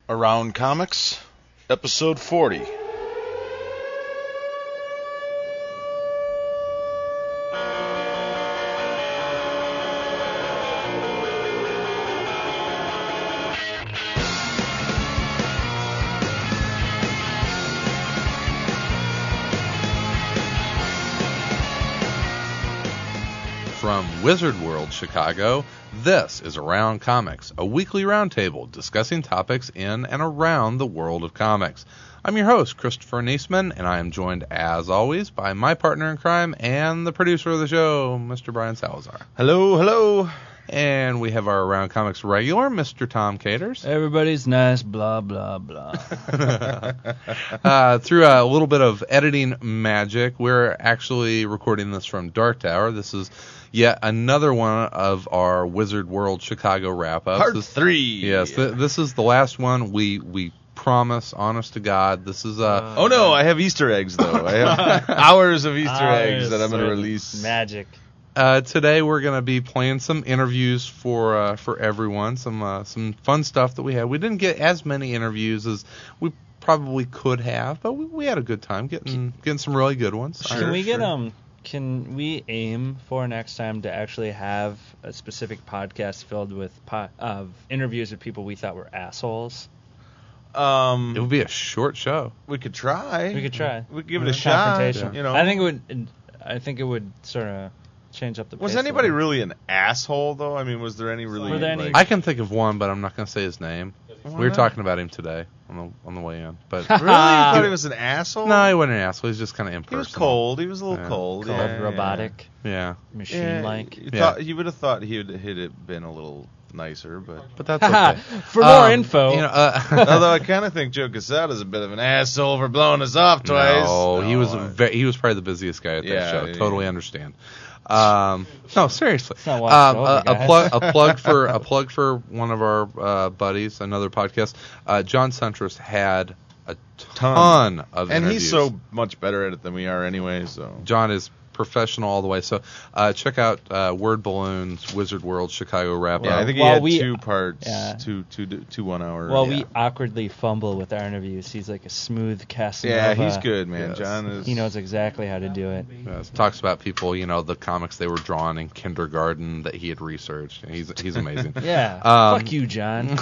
Around Comics, episode 40. From Wizard World, Chicago, this is Around Comics, a weekly roundtable discussing topics in and around the world of comics. I'm your host, Christopher Niesman, and I am joined, as always, by my partner in crime and the producer of the show, Mr. Brian Salazar. Hello, hello. And we have our Around Comics regular, Mr. Tom Caters. Everybody's nice, blah, blah, blah. Through a little bit of editing magic, we're actually recording this from Dark Tower. This is yet another one of our Wizard World Chicago wrap-ups. Part 3. Yes, this is the last one. We promise, honest to God, this is oh no, I have Easter eggs though. I have hours of Easter eggs that I'm going to release. Magic. Today we're going to be playing some interviews for everyone, some fun stuff that we had. We didn't get as many interviews as we probably could have, but we had a good time getting some really good ones. Can we aim for next time to actually have a specific podcast filled with interviews with people we thought were assholes? It would be a short show. We could try. We could give it a shot. Confrontation. You know. I think it would sort of change up the pace. Was anybody really an asshole though? I mean, was there any really? Were there any? I can think of one, but I'm not going to say his name. We were talking about him today on the way in. But really, you thought he was an asshole? No, he wasn't an asshole. He's just kind of impersonal. He was cold. He was a little cold. Cold, yeah, robotic. Yeah. Machine-like. You would have thought he'd have been a little nicer, but that's okay. For more info. Although I kind of think Joe Quesada's a bit of an asshole for blowing us off twice. No, he was probably the busiest guy at that show. Totally understand. No, seriously. A plug for one of our buddies, another podcast. John Centris had a ton of interviews. And he's so much better at it than we are anyway. So John is professional all the way. So check out Word Balloon's Wizard World Chicago wrap-up. Yeah, I think he had 2 parts, two 1 hour. While we awkwardly fumble with our interviews, he's like a smooth Casanova. Yeah, he's good, man. Yes. John is. He knows exactly how to do it. Yes, talks about people, the comics they were drawn in kindergarten that he had researched. He's amazing. Yeah. Fuck you, John.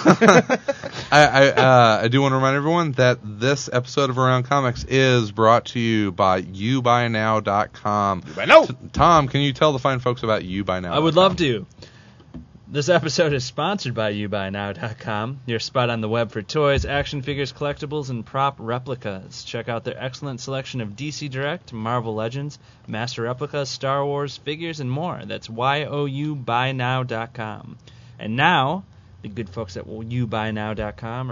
I do want to remind everyone that this episode of Around Comics is brought to you by YouBuyNow.com. Tom, can you tell the fine folks about YouBuyNow? I would love to. This episode is sponsored by YouBuyNow.com, your spot on the web for toys, action figures, collectibles, and prop replicas. Check out their excellent selection of DC Direct, Marvel Legends, Master Replicas, Star Wars figures, and more. That's YouBuyNow.com. And now, the good folks at YouBuyNow.com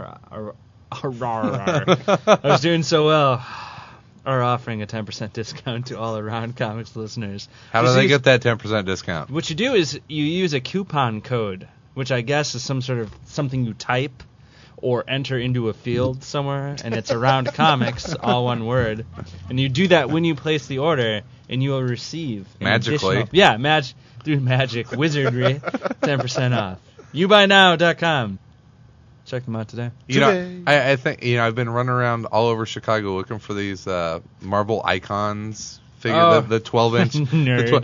I was doing so well. Are offering a 10% discount to all Around Comics listeners. How do they get that 10% discount? What you do is you use a coupon code, which I guess is some sort of something you type or enter into a field somewhere, and it's Around Comics, all one word. And you do that when you place the order, and you will receive magically. Through magic wizardry, 10% off. YouBuyNow.com. Check them out today. I think I've been running around all over Chicago looking for these Marvel Icons figure, the 12-inch nerd.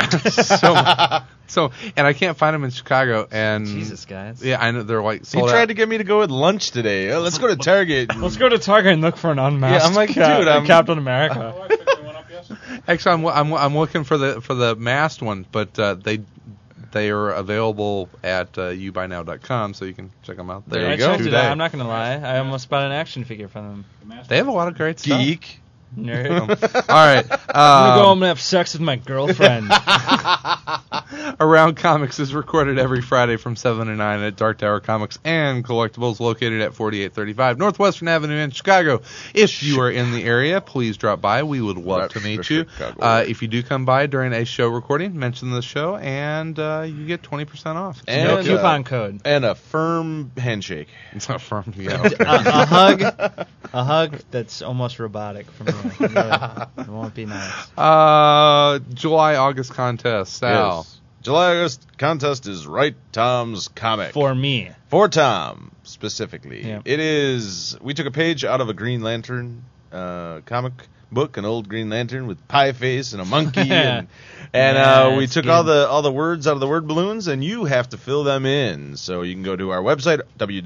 And I can't find them in Chicago. And Jesus, guys. Yeah, I know they're like. He tried to get me to go at lunch today. Oh, let's go to Target. Let's go to Target and look for an unmasked. Yeah, I'm like, dude, I'm Captain America. Actually, I'm looking for the masked one, but they are available at YouBuyNow.com, so you can check them out there. You go. I'm not going to lie. I almost bought an action figure from them. They have a lot of great stuff. Geek. Nerd. All right. I'm going to go home and have sex with my girlfriend. Around Comics is recorded every Friday from 7 to 9 at Dark Tower Comics and Collectibles, located at 4835 Northwestern Avenue in Chicago. If you are in the area, please drop by. We would love to meet you. If you do come by during a show recording, mention the show, and you get 20% off. And no coupon code. And a firm handshake. It's not firm. Yeah, okay. A hug that's almost robotic from me. It won't be nice. July-August contest, Sal. Yes. July-August contest is Write Tom's Comic. For me. For Tom. specifically. Yeah. It is. We took a page out of a Green Lantern comic book, an old Green Lantern with pie face and a monkey, and Yeah, we it's took good. all the words out of the word balloons, and you have to fill them in. So you can go to our website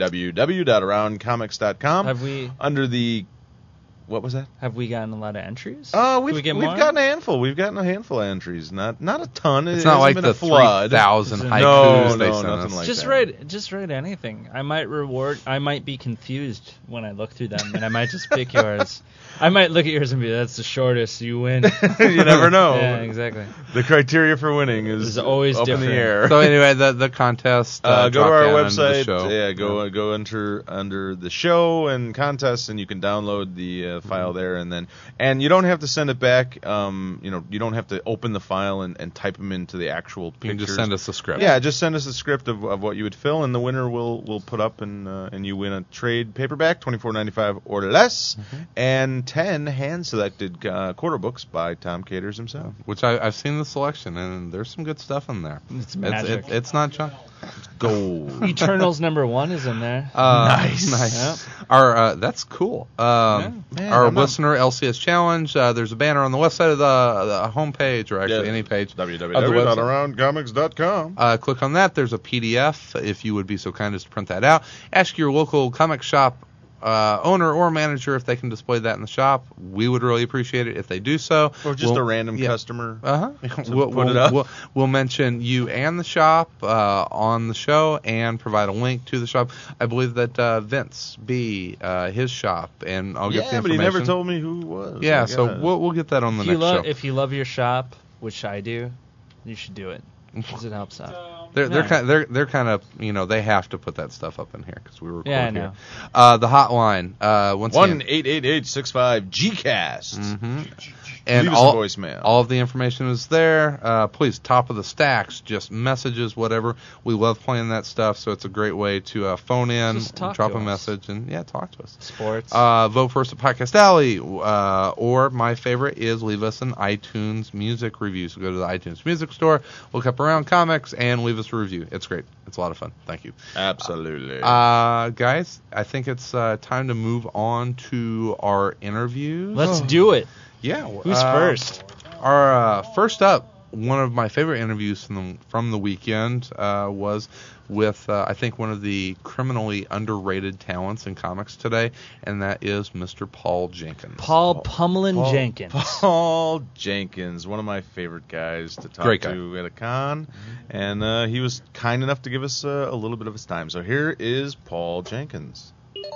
www.aroundcomics.com. Have we under the what was that? gotten a lot of entries? We've we get we've more? gotten a handful. We've gotten a handful of entries. Not a ton. It's It not hasn't like been the a flood. 3,000 No, haikus they no, sent nothing us. like just that. write anything. I might be confused when I look through them, and I might just pick yours. I might look at yours and be, that's the shortest, you win. You never know. Yeah, exactly. The criteria for winning is always up different. in the air. So anyway, the contest. Go to drop our down under the website. show. Yeah, go under the show and contests, and you can download the file there, and you don't have to send it back. You don't have to open the file and type them into the actual pictures. You can just send us a script. Yeah, just send us a script of what you would fill, and the winner will put up, and you win a trade paperback, $24.95 or less, and 10 hand-selected quarter books by Tom Caters himself. Which I've seen the selection, and there's some good stuff in there. It's magic. It's not junk. Gold. Eternals #1 is in there. Nice. Yep. Our that's cool. Man, Our I'm not- listener LCS challenge. There's a banner on the west side of the homepage, or actually any page. www.aroundcomics.com. Click on that. There's a PDF if you would be so kind as to print that out. Ask your local comic shop owner or manager if they can display that in the shop. We would really appreciate it if they do so. Or just a random customer. We'll, it up. We'll mention you and the shop on the show and provide a link to the shop. I believe that Vince B, his shop, and I'll get the Yeah, but he information. never told me who it was. Yeah, I so gotta- we'll get that on the If you next show. if you love your shop, which I do, you should do it because it helps out. They're kind of they have to put that stuff up in here because we record Yeah, I here. know. The hotline once again. 1-888-65-GCAST. And Leave us a voicemail. all of the information is there. Please, top of the stacks, just messages, whatever. We love playing that stuff, so it's a great way to phone in, Just talk drop to a us. message, and talk to us. Sports. Vote for us at Podcast Alley, or my favorite is leave us an iTunes music review. So go to the iTunes Music Store, look up Around Comics, and leave us a review. It's great. It's a lot of fun. Thank you. Absolutely. Guys, I think it's time to move on to our interviews. Let's do it. Yeah. Who's first? Our first up, one of my favorite interviews from the weekend was with, I think, one of the criminally underrated talents in comics today, and that is Mr. Paul Jenkins. Paul Pummelin Jenkins. Paul Jenkins, one of my favorite guys to talk Great guy. to at a con, and he was kind enough to give us a little bit of his time. So here is Paul Jenkins.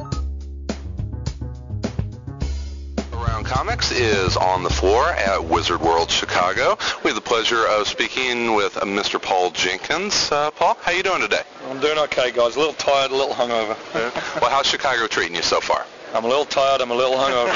Around Comics is on the floor at Wizard World Chicago. We have the pleasure of speaking with Mr. Paul Jenkins. Paul, how you doing today? I'm doing okay, guys. A little tired, a little hungover. Well, how's Chicago treating you so far? I'm a little tired, I'm a little hungover.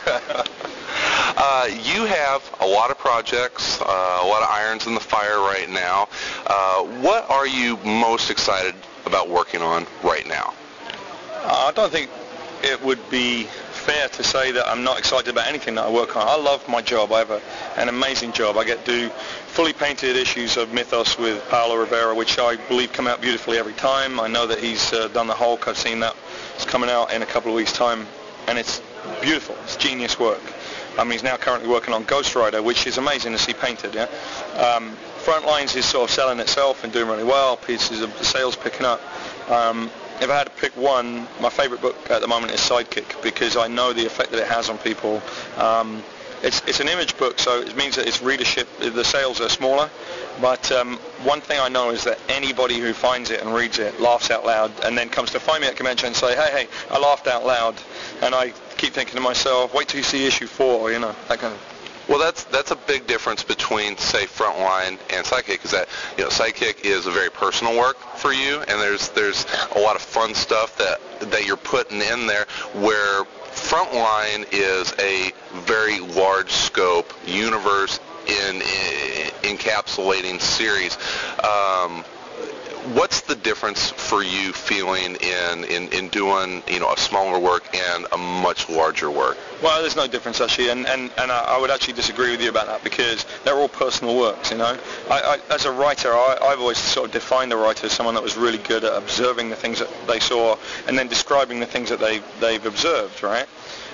You have a lot of projects, a lot of irons in the fire right now. What are you most excited about working on right now? I don't think it would be fair to say that I'm not excited about anything that I work on. I love my job. I have an amazing job. I get to do fully painted issues of Mythos with Paolo Rivera, which I believe come out beautifully every time. I know that he's done the Hulk. I've seen that. It's coming out in a couple of weeks' time, and it's beautiful. It's genius work. He's now currently working on Ghost Rider, which is amazing to see painted. Yeah. Frontlines is sort of selling itself and doing really well. Pieces of the sales picking up. If I had to pick one, my favorite book at the moment is Sidekick, because I know the effect that it has on people. It's an image book, so it means that its readership, the sales are smaller. But one thing I know is that anybody who finds it and reads it laughs out loud and then comes to find me at convention and say, hey, I laughed out loud. And I keep thinking to myself, wait till you see issue 4, that kind of. Well, that's a big difference between, say, Frontline and Sidekick, because that Sidekick is a very personal work for you, and there's a lot of fun stuff that you're putting in there, where Frontline is a very large scope universe in encapsulating series. What's the difference for you feeling in doing, a smaller work and a much larger work? Well, there's no difference actually, and I would actually disagree with you about that because they're all personal works. I as a writer, I've always sort of defined a writer as someone that was really good at observing the things that they saw and then describing the things that they've observed, right?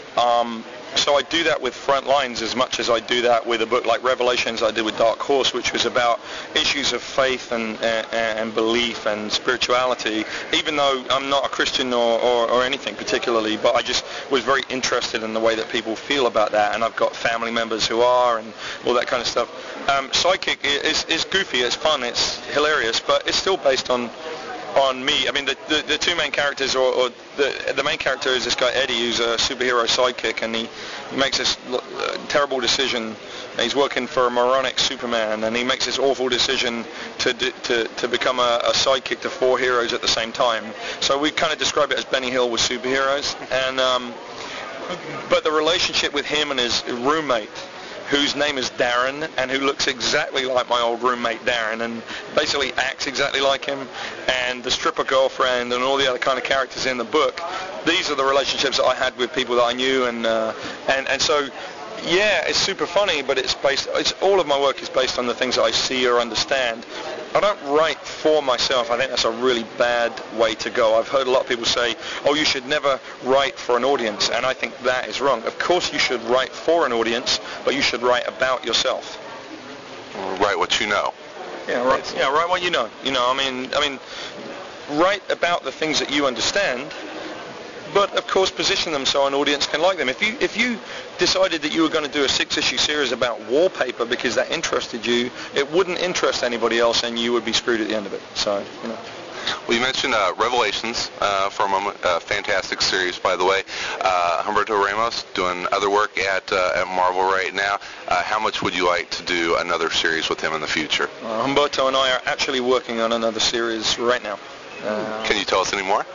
So I do that with Frontlines as much as I do that with a book like Revelations I did with Dark Horse, which was about issues of faith and belief and spirituality, even though I'm not a Christian or anything particularly, but I just was very interested in the way that people feel about that, and I've got family members who are and all that kind of stuff. Sidekick is goofy, it's fun, it's hilarious, but it's still based on me. I mean, the two main characters, or the main character is this guy Eddie, who's a superhero sidekick, and he makes this terrible decision. He's working for a moronic Superman, and he makes this awful decision to become a sidekick to four heroes at the same time. So we kind of describe it as Benny Hill with superheroes, and but the relationship with him and his roommate, whose name is Darren, and who looks exactly like my old roommate Darren, and basically acts exactly like him, and the stripper girlfriend, and all the other kind of characters in the book. These are the relationships that I had with people that I knew, and so, yeah, it's super funny, but all of my work is based on the things that I see or understand. I don't write for myself. I think that's a really bad way to go. I've heard a lot of people say, oh, you should never write for an audience, and I think that is wrong. Of course you should write for an audience, but you should write about yourself. Write what you know. Yeah, right. Yeah, write what you know. I mean, write about the things that you understand, but of course position them so an audience can like them. If you decided that you were going to do a 6-issue series about wallpaper because that interested you, it wouldn't interest anybody else, and you would be screwed at the end of it. So, Well, you mentioned Revelations for a moment. Fantastic series, by the way. Humberto Ramos doing other work at Marvel right now. How much would you like to do another series with him in the future? Humberto and I are actually working on another series right now. Can you tell us any more?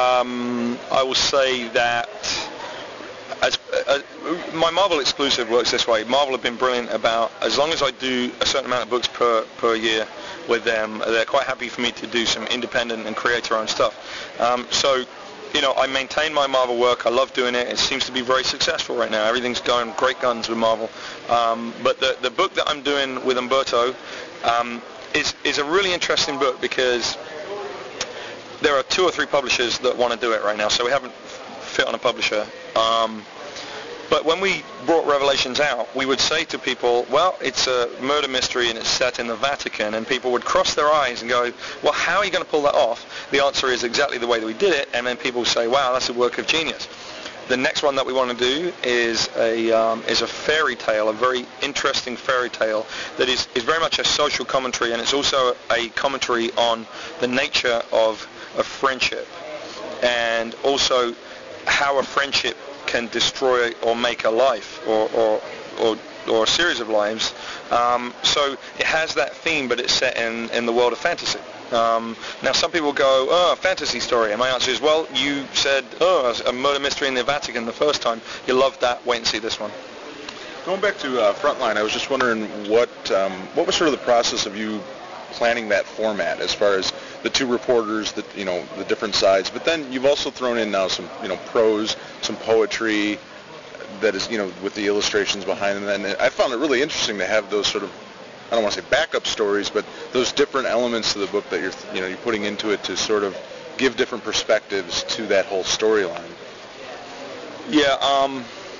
I will say that my Marvel exclusive works this way. Marvel have been brilliant about, as long as I do a certain amount of books per year with them, they're quite happy for me to do some independent and creator-owned stuff. So, I maintain my Marvel work. I love doing it. It seems to be very successful right now. Everything's going great guns with Marvel. But the book that I'm doing with Humberto is a really interesting book because there are 2 or 3 publishers that want to do it right now, so we haven't fit on a publisher. But when we brought Revelations out, we would say to people, well, it's a murder mystery and it's set in the Vatican, and people would cross their eyes and go, well, how are you going to pull that off? The answer is exactly the way that we did it, and then people say, wow, that's a work of genius. The next one that we want to do is a fairy tale, a very interesting fairy tale that is very much a social commentary, and it's also a commentary on the nature of friendship, and also how a friendship can destroy or make a life or a series of lives. So it has that theme, but it's set in the world of fantasy. Now some people go, oh, a fantasy story, and my answer is, well, you said, oh, a murder mystery in the Vatican the first time. You loved that. Wait and see this one. Going back to Frontline, I was just wondering what was sort of the process of you planning that format as far as the 2 reporters, the different sides, but then you've also thrown in now some prose, some poetry that is with the illustrations behind them, and I found it really interesting to have those sort of, I don't want to say backup stories, but those different elements to the book that you're putting into it to sort of give different perspectives to that whole storyline. Yeah,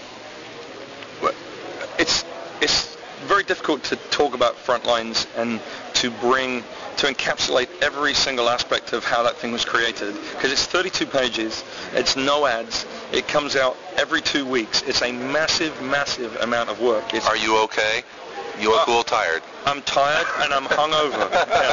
it's very difficult to talk about Frontlines and to encapsulate every single aspect of how that thing was created, because it's 32 pages, it's no ads, it comes out every 2 weeks, it's a massive amount of work. Are you okay? You look a little tired. I'm tired and I'm hungover.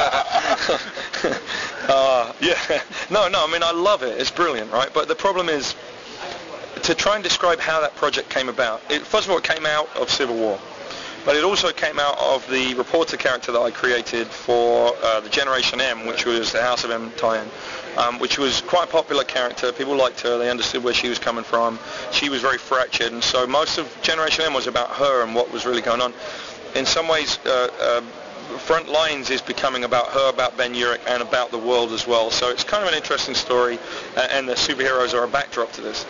Yeah. No, I mean, I love it, it's brilliant, right? But the problem is to try and describe how that project came about. First of all, it came out of Civil War. But it also came out of the reporter character that I created for the Generation M, which was the House of M tie-in, which was quite a popular character. People liked her. They understood where she was coming from. She was very fractured, and so most of Generation M was about her and what was really going on. In some ways, Front Lines is becoming about her, about Ben Urich, and about the world as well. So it's kind of an interesting story, and the superheroes are a backdrop to this.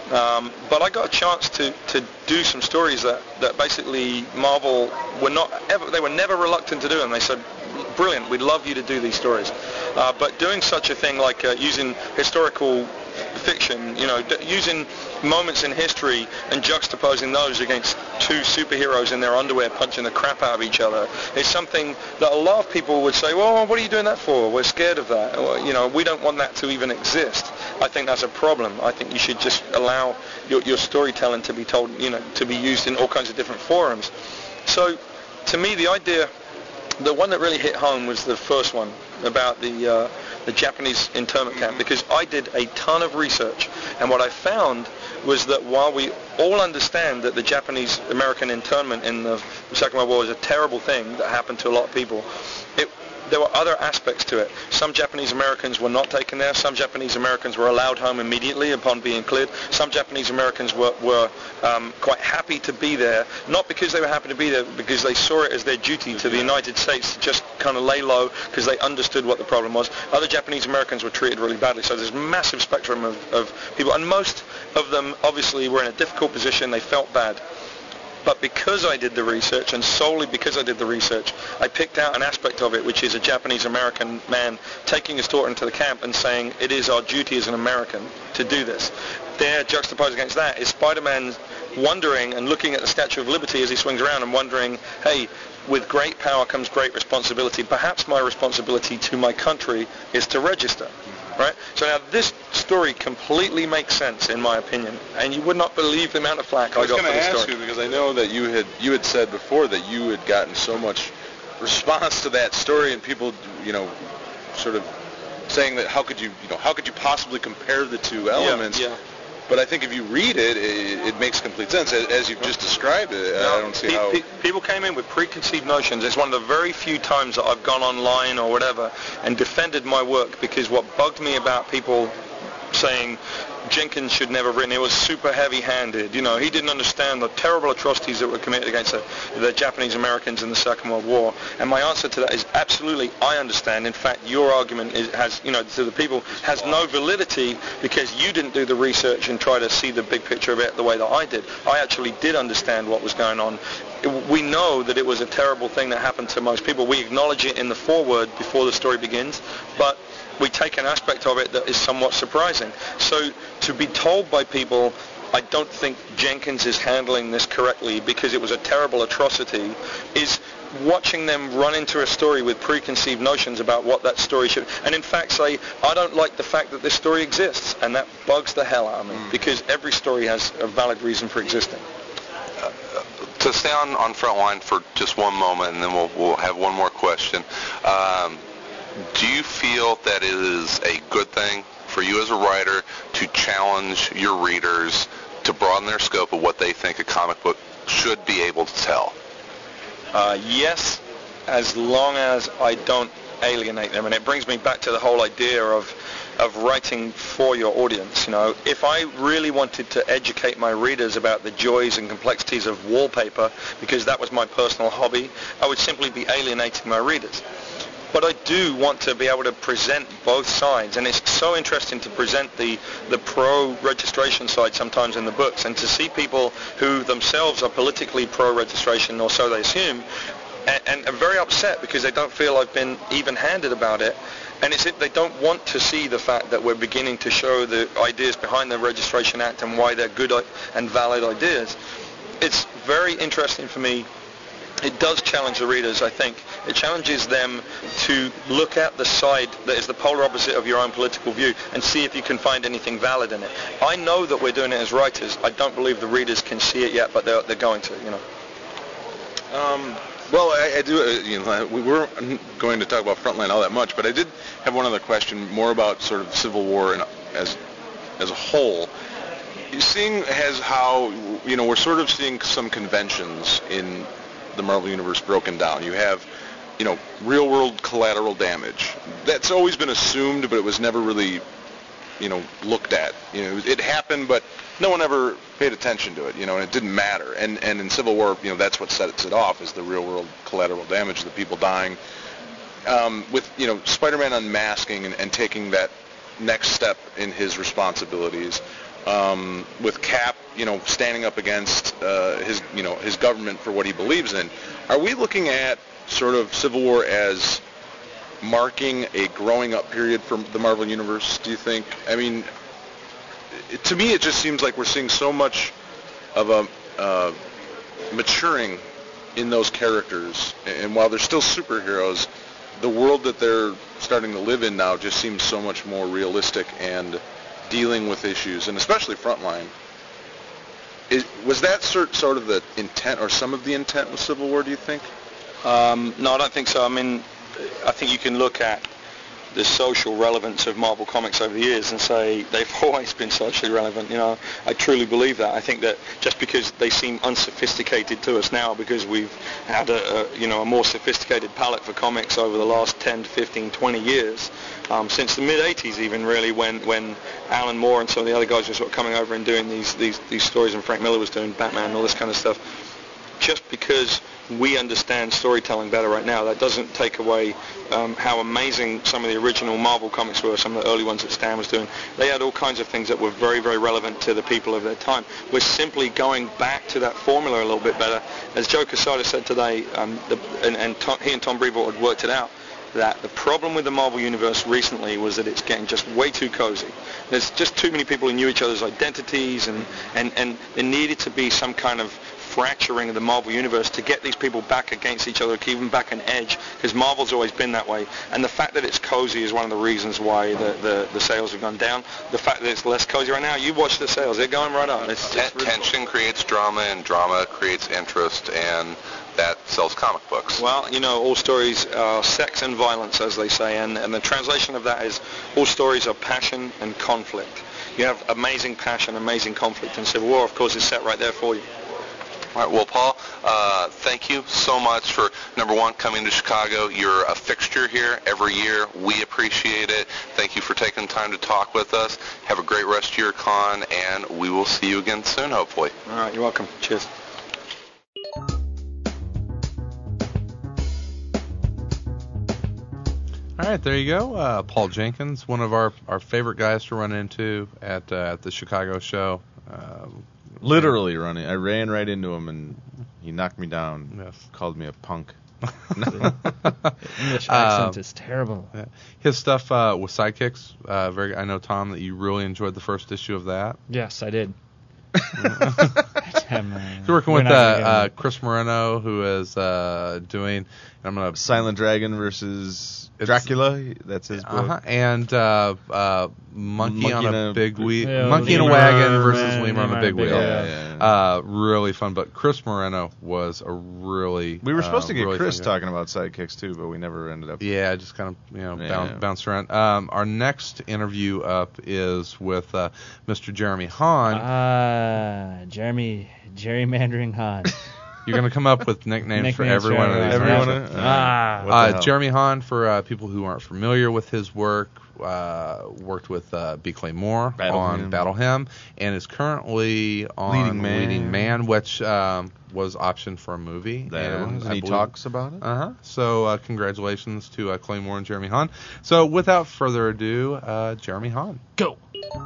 But I got a chance to do some stories that basically Marvel they were never reluctant to do, and they said, brilliant, we'd love you to do these stories. But doing such a thing like using historical fiction, using moments in history and juxtaposing those against two superheroes in their underwear punching the crap out of each other is something that a lot of people would say, well, what are you doing that for? We're scared of that. Or, we don't want that to even exist. I think that's a problem. I think you should just allow your storytelling to be told, to be used in all kinds of different forums. So to me, the idea, the one that really hit home was the first one about the Japanese internment camp, because I did a ton of research, and what I found was that while we all understand that the Japanese-American internment in the Second World War is a terrible thing that happened to a lot of people, there were other aspects to it. Some Japanese Americans were not taken there. Some Japanese Americans were allowed home immediately upon being cleared. Some Japanese Americans were quite happy to be there, not because they were happy to be there, but because they saw it as their duty to the United States to just kind of lay low because they understood what the problem was. Other Japanese Americans were treated really badly. So there's a massive spectrum of people, and most of them obviously were in a difficult position. They felt bad. But because I did the research, and solely because I did the research, I picked out an aspect of it, which is a Japanese-American man taking his daughter into the camp and saying, it is our duty as an American to do this. There, juxtaposed against that, is Spider-Man wondering and looking at the Statue of Liberty as he swings around and wondering, hey, with great power comes great responsibility. Perhaps my responsibility to my country is to register. Right? So now this story completely makes sense in my opinion, and you would not believe the amount of flack I got for this story. I was going to ask you, because I know that you had said before that you had gotten so much response to that story, and people, sort of saying that how could you possibly compare the two elements? Yeah. But I think if you read it, it makes complete sense. As you've just described it, I don't see how... People came in with preconceived notions. It's one of the very few times that I've gone online or whatever and defended my work, because what bugged me about people saying Jenkins should never have written, it was super heavy-handed. He didn't understand the terrible atrocities that were committed against the Japanese Americans in the Second World War. And my answer to that is absolutely, I understand. In fact, your argument has, to the people, has no validity because you didn't do the research and try to see the big picture of it the way that I did. I actually did understand what was going on. We know that it was a terrible thing that happened to most people. We acknowledge it in the foreword before the story begins, but we take an aspect of it that is somewhat surprising. So to be told by people, I don't think Jenkins is handling this correctly because it was a terrible atrocity, is watching them run into a story with preconceived notions about what that story should, and in fact say, I don't like the fact that this story exists, and that bugs the hell out of me, because every story has a valid reason for existing. To stay on Frontline for just one moment, and then we'll have one more question. Do you feel that it is a good thing for you as a writer to challenge your readers to broaden their scope of what they think a comic book should be able to tell? Yes, as long as I don't alienate them. And it brings me back to the whole idea of writing for your audience. If I really wanted to educate my readers about the joys and complexities of wallpaper, because that was my personal hobby, I would simply be alienating my readers. But I do want to be able to present both sides, and it's so interesting to present the pro-registration side sometimes in the books, and to see people who themselves are politically pro-registration, or so they assume, and are very upset because they don't feel I've been even-handed about it, and they don't want to see the fact that we're beginning to show the ideas behind the Registration Act and why they're good and valid ideas. It's very interesting for me. It does challenge the readers, I think. It challenges them to look at the side that is the polar opposite of your own political view and see if you can find anything valid in it. I know that we're doing it as writers. I don't believe the readers can see it yet, but they're going to, Well, I do, we weren't going to talk about Frontline all that much, but I did have one other question more about sort of Civil War and as a whole. Seeing as how, we're sort of seeing some conventions in the Marvel Universe broken down. You have, real-world collateral damage. That's always been assumed, but it was never really, looked at. It happened, but no one ever paid attention to it, and it didn't matter. And in Civil War, that's what sets it off, is the real world collateral damage, the people dying. With Spider-Man unmasking and taking that next step in his responsibilities, with Cap, standing up against his government for what he believes in. Are we looking at sort of Civil War as marking a growing up period for the Marvel Universe, do you think? I mean, to me it just seems like we're seeing so much of a maturing in those characters, and while they're still superheroes, the world that they're starting to live in now just seems so much more realistic and dealing with issues, and especially Frontline. Was that sort of the intent, or some of the intent with Civil War, do you think? No, I don't think so. I mean, I think you can look at the social relevance of Marvel Comics over the years and say they've always been socially relevant. I truly believe that. I think that just because they seem unsophisticated to us now, because we've had a more sophisticated palette for comics over the last 10 to 15, 20 years, since the mid-'80s even, really, when Alan Moore and some of the other guys were sort of coming over and doing these stories, and Frank Miller was doing Batman and all this kind of stuff. Just because we understand storytelling better right now, that doesn't take away how amazing some of the original Marvel comics were, some of the early ones that Stan was doing. They had all kinds of things that were very, very relevant to the people of their time. We're simply going back to that formula a little bit better. As Joe Quesada said today, he and Tom Brevoort had worked it out, that the problem with the Marvel Universe recently was that it's getting just way too cozy. There's just too many people who knew each other's identities, and there needed to be some kind of fracturing of the Marvel Universe to get these people back against each other, keep them back an edge, because Marvel's always been that way. And the fact that it's cozy is one of the reasons why the sales have gone down. The fact that it's less cozy right now, you watch the sales, they're going right up. Tension creates drama, and drama creates interest, and that sells comic books. Well, all stories are sex and violence, as they say, and the translation of that is all stories are passion and conflict. You have amazing passion, amazing conflict, and Civil War, of course, is set right there for you. All right, well, Paul, thank you so much for, number one, coming to Chicago. You're a fixture here every year. We appreciate it. Thank you for taking time to talk with us. Have a great rest of your con, and we will see you again soon, hopefully. All right, you're welcome. Cheers. All right, there you go. Paul Jenkins, one of our favorite guys to run into at the Chicago show. Literally running. I ran right into him, and he knocked me down. Yes. Called me a punk. English accent is terrible. Yeah. His stuff with Sidekicks, I know, Tom, that you really enjoyed the first issue of that. Yes, I did. He's working with Chris Moreno, who is doing Silent Dragon versus Dracula. That's his book. And Monkey on a Big Wheel. Monkey in a Wagon versus Lemur on a Big Wheel. Yeah. Really fun. But Chris Moreno was a really... We were supposed to get really Chris talking about Sidekicks, too, but we never ended up... Yeah, just kind of bounced around. Our next interview up is with Mr. Jeremy Hahn. Gerrymandering Hahn. You're going to come up with nicknames for every one of these. Jeremy Hahn, for people who aren't familiar with his work, worked with B. Clay Moore on Battle Hymn, and is currently on Leading Man, which was optioned for a movie. And he talks about it. So congratulations to Clay Moore and Jeremy Hahn. So without further ado, Jeremy Hahn. Go!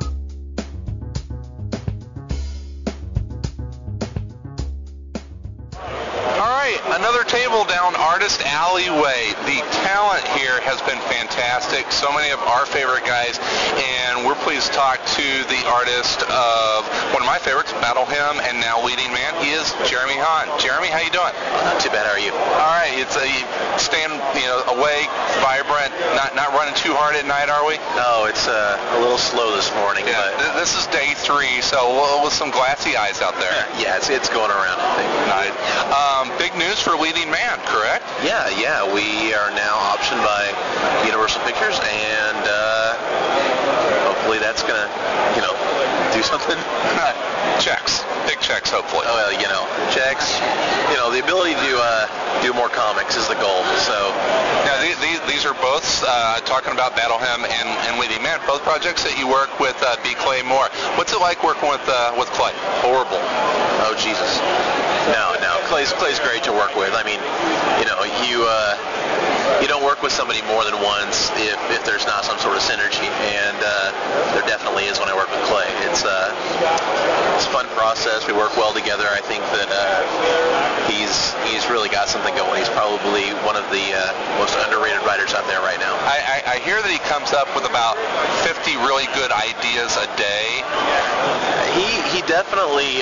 Another table down Artist Alleyway. The talent here has been fantastic. So many of our favorite guys, and we're pleased to talk to the artist of one of my favorites, Battle Hymn, and now Leading Man. He is Jeremy Hahn. Jeremy, how you doing? Not too bad. How are you? All right. It's staying awake, vibrant, not running too hard at night, are we? No, it's a little slow this morning. Yeah, but this is day 3, so with some glassy eyes out there. Yeah, it's going around, I think. Nice. Big news for Leading Man, correct? Yeah. We are now optioned by Universal Pictures, and hopefully that's gonna, do something. Checks. Big checks, hopefully. Oh, well, checks. The ability to do more comics is the goal. So. Now, these are both talking about Battle Hymn and Leading Man, both projects that you work with B. Clay Moore. What's it like working with Clay? Horrible. Oh, Jesus. No. Clay's great to work with. I mean, you don't work with somebody more than once if there's not some sort of synergy, and there definitely is when I work with Clay. It's a fun process. We work well together. I think that he's really got something going. He's probably one of the most underrated writers out there right now. I hear that he comes up with about 50 really good ideas a day. He definitely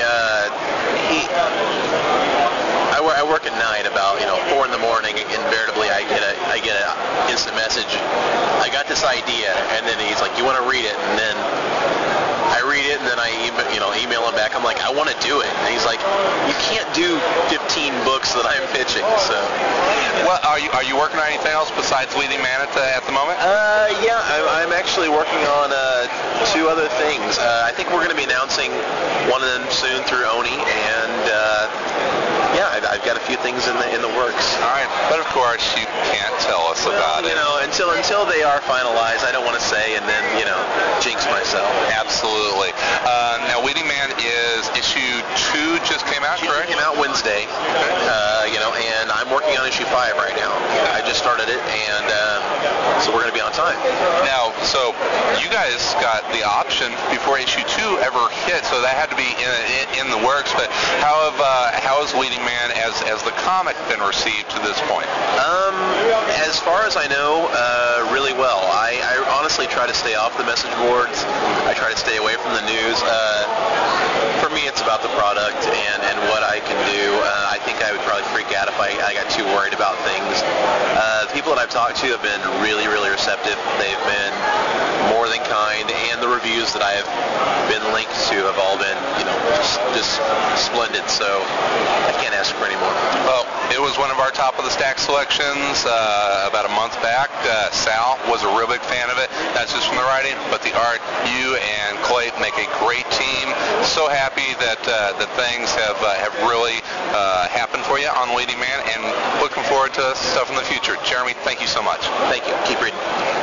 I work at night about 4 in the morning. Invariably, I get an instant message. I got this idea, and then he's like, "You want to read it?" And then I read it, and then I email him back. I'm like, "I want to do it," and he's like, "You can't do 15 books that I'm pitching." So, well, are you working on anything else besides Leading Man at the moment? Yeah, I'm actually working on 2 other things. I think we're going to be announcing one of them soon through Oni, and yeah, I've got a few things in the works. All right, but of course you can't tell us about it. Until they are finalized, I don't want to say and then jinx myself. Absolutely. Now, Leading Man is issue 2 just came out, correct? It came out Wednesday. Okay. And I'm working on issue 5 right now. I just started it, and so we're going to be on time. Now, so you guys got the option before issue 2 ever hit, so that had to be in the works. But how has Leading Man as the comic been received to this point? As far as I know, really well. I honestly try to stay off the message boards. I try to stay away from the news. For me, it's about the product and what I can do. I think I would probably freak out if I got too worried about things. The people that I've talked to have been really, really receptive. They've been more than kind, and the reviews that I have been linked to have all been, just splendid. So I can't ask for any more. Well, it was one of our top of the stack selections about a month back. Sal was a real big fan of it, not just from the writing, but the art. You and Clay make a great team. So happy that things have really happened for you on Leading Man, and looking forward to stuff in the future. Jeremy, thank you so much. Thank you. Keep reading.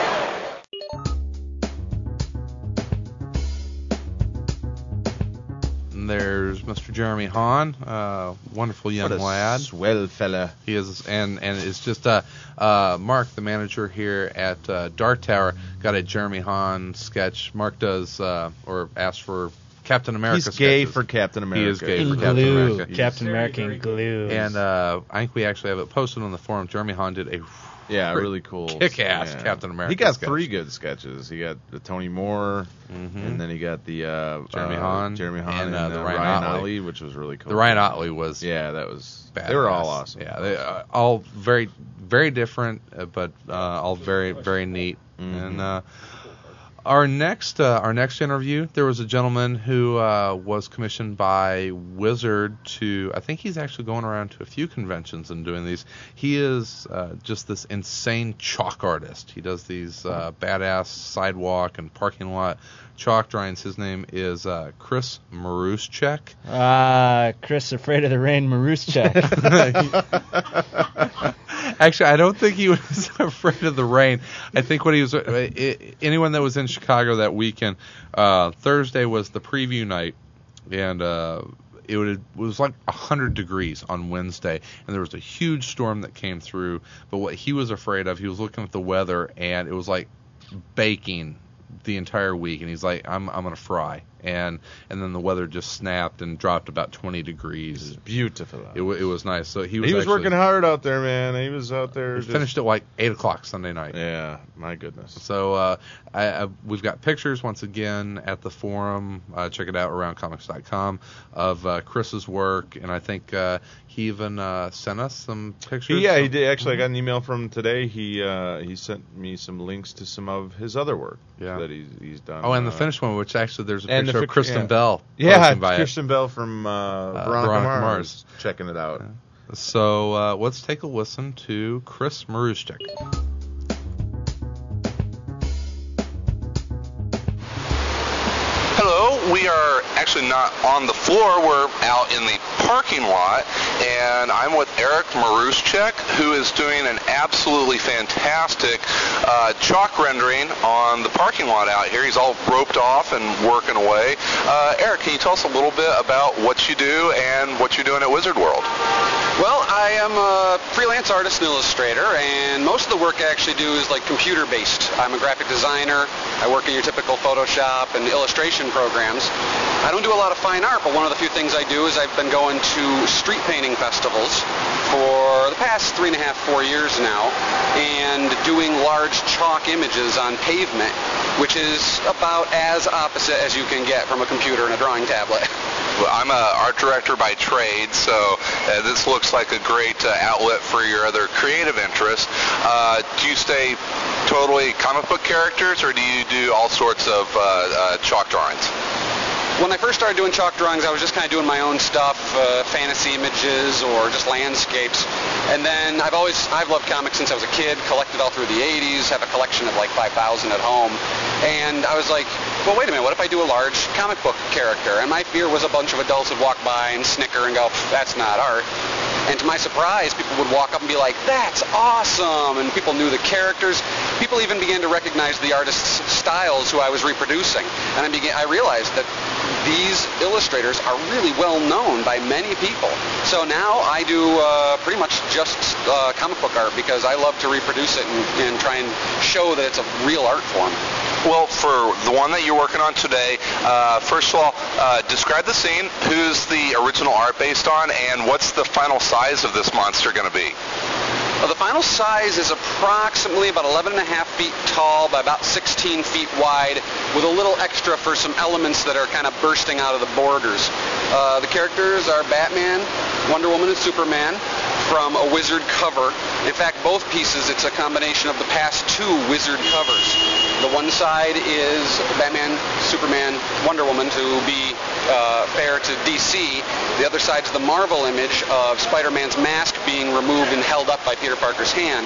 There's Mr. Jeremy Hahn, wonderful young lad. Swell fella. He is, and it's just Mark, the manager here at Dark Tower, got a Jeremy Hahn sketch. Mark does or asked for Captain America. He's gay sketches. For Captain America. He is gay in for glue. Captain America. Captain America in glue. And I think we actually have it posted on the forum. Jeremy Hahn did a really cool, kick-ass Captain America. He got sketch. 3 good sketches. He got the Tony Moore, and then he got the Jeremy Hahn, and the Ryan Otley, which was really cool. The Ryan Otley was that was badass. They were all awesome. Yeah, they all very very different, but all very very neat. Mm-hmm. And our next interview, there was a gentleman who was commissioned by Wizard to, I think he's actually going around to a few conventions and doing these. He is just this insane chalk artist. He does these badass sidewalk and parking lot chalk drawings. His name is Chris Maruschek. Chris, Afraid of the Rain Maruschek. Actually, I don't think he was afraid of the rain. I think what he was, anyone that was in Chicago that weekend, Thursday was the preview night, and it was like 100 degrees on Wednesday, and there was a huge storm that came through. But what he was afraid of, he was looking at the weather, and it was like baking the entire week, and he's like, I'm gonna fry. And then the weather just snapped and dropped about 20 degrees. It was beautiful. It was nice. So he was actually working hard out there, man. He was out there. He finished at like 8 o'clock Sunday night. Yeah, my goodness. So we've got pictures once again at the forum. Check it out, aroundcomics.com, of Chris's work, and I think he even sent us some pictures. Yeah, he did. Actually, I got an email from him today. He sent me some links to some of his other work that he's done. Oh, and the finished one, which actually there's a picture of Kristen Bell. Yeah, Kristen Bell from Veronica Mars. Checking it out. Yeah. So let's take a listen to Chris Maruschek. Hello, we are actually not on the floor. We're out in the parking lot, and I'm with Eric Maruschek, who is doing an absolutely fantastic chalk rendering on the parking lot out here. He's all roped off and working away. Eric, can you tell us a little bit about what you do and what you're doing at Wizard World? Well, I am a freelance artist and illustrator, and most of the work I actually do is like computer-based. I'm a graphic designer. I work in your typical Photoshop and illustration programs. I don't do a lot of fine art, but one of the few things I do is I've been going to street painting festivals for the past 3.5, 4 years now, and doing large chalk images on pavement, which is about as opposite as you can get from a computer and a drawing tablet. Well, I'm an art director by trade, so this looks like a great outlet for your other creative interests. Do you stay totally comic book characters, or do you do all sorts of chalk drawings? When I first started doing chalk drawings, I was just kind of doing my own stuff, fantasy images or just landscapes. And then I've loved comics since I was a kid, collected all through the 80s, have a collection of like 5,000 at home. And I was like, well, wait a minute, what if I do a large comic book character? And my fear was a bunch of adults would walk by and snicker and go, that's not art. And to my surprise, people would walk up and be like, that's awesome. And people knew the characters. People even began to recognize the artists' styles who I was reproducing. And I realized that these illustrators are really well known by many people. So now I do pretty much just comic book art because I love to reproduce it and try and show that it's a real art form. Well, for the one that you're working on today, first of all, describe the scene. Who's the original art based on, and what's the final size of this monster going to be? Well, the final size is approximately about 11.5 feet tall by about 16 feet wide, with a little extra for some elements that are kind of bursting out of the borders. The characters are Batman, Wonder Woman, and Superman from a Wizard cover. In fact, both pieces, it's a combination of the past two Wizard covers. The one side is Batman, Superman, Wonder Woman to be fair to DC. The other side is the Marvel image of Spider-Man's mask being removed and held up by Peter Parker's hand.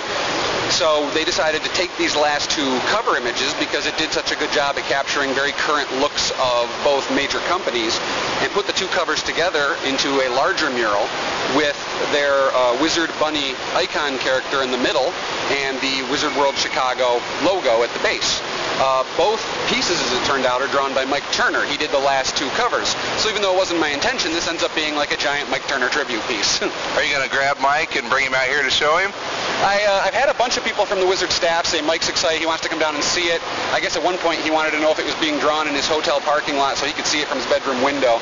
So they decided to take these last two cover images because it did such a good job at capturing very current looks of both major companies, and put the two covers together into a larger mural with their Wizard Bunny icon character in the middle and the Wizard World Chicago logo at the base. Both pieces, as it turned out, are drawn by Mike Turner. He did the last two covers. So even though it wasn't my intention, this ends up being like a giant Mike Turner tribute piece. Are you going to grab Mike and bring him out here to show him? I've had a bunch of people from the Wizard staff say Mike's excited, he wants to come down and see it. I guess at one point he wanted to know if it was being drawn in his hotel parking lot so he could see it from his bedroom window.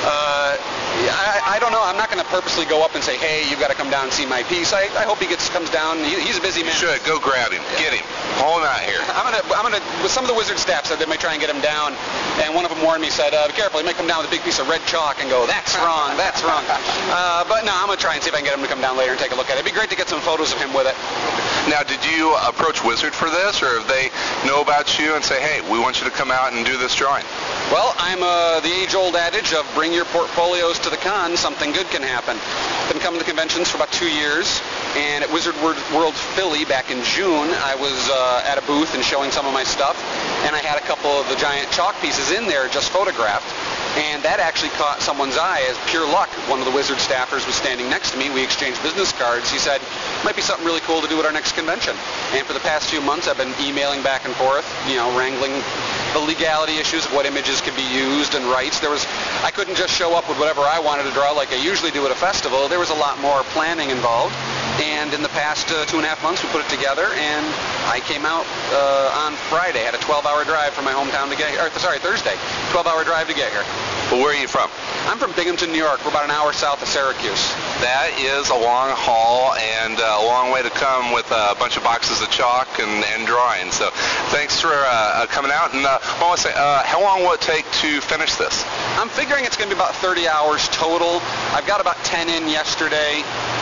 I don't know. I'm not going to purposely go up and say, hey, you've got to come down and see my piece. I hope he comes down. He's a busy man. You should. Go grab him. Get him. Haul him out here. I'm gonna. Some of the Wizard staff said they might try and get him down, and one of them warned me, said, be careful, he might come down with a big piece of red chalk and go, that's wrong, that's wrong. But no, I'm going to try and see if I can get him to come down later and take a look at it. It'd be great to get some photos of him with it. Now, did you approach Wizard for this, or if they know about you and say, hey, we want you to come out and do this drawing? Well, I'm the age-old adage of bring your portfolios to the con, something good can happen. Been coming to conventions for about 2 years, and at Wizard World Philly back in June, I was at a booth and showing some of my stuff, and I had a couple of the giant chalk pieces in there just photographed, and that actually caught someone's eye as pure luck. One of the Wizard staffers was standing next to me. We exchanged business cards. He said, might be something really cool to do at our next convention. And for the past few months, I've been emailing back and forth, wrangling the legality issues of what images could be used and rights. I couldn't just show up with whatever I wanted to draw like I usually do at a festival. There was a lot more planning involved. And in the past 2.5 months, we put it together, and I came out on Friday. Had a 12-hour drive from my hometown to get here. Thursday. 12-hour drive to get here. Well, where are you from? I'm from Binghamton, New York. We're about an hour south of Syracuse. That is a long haul and a long way to come with a bunch of boxes of chalk and drawing. So thanks for coming out. And I want to say, how long will it take to finish this? I'm figuring it's going to be about 30 hours total. I've got about 10 in yesterday.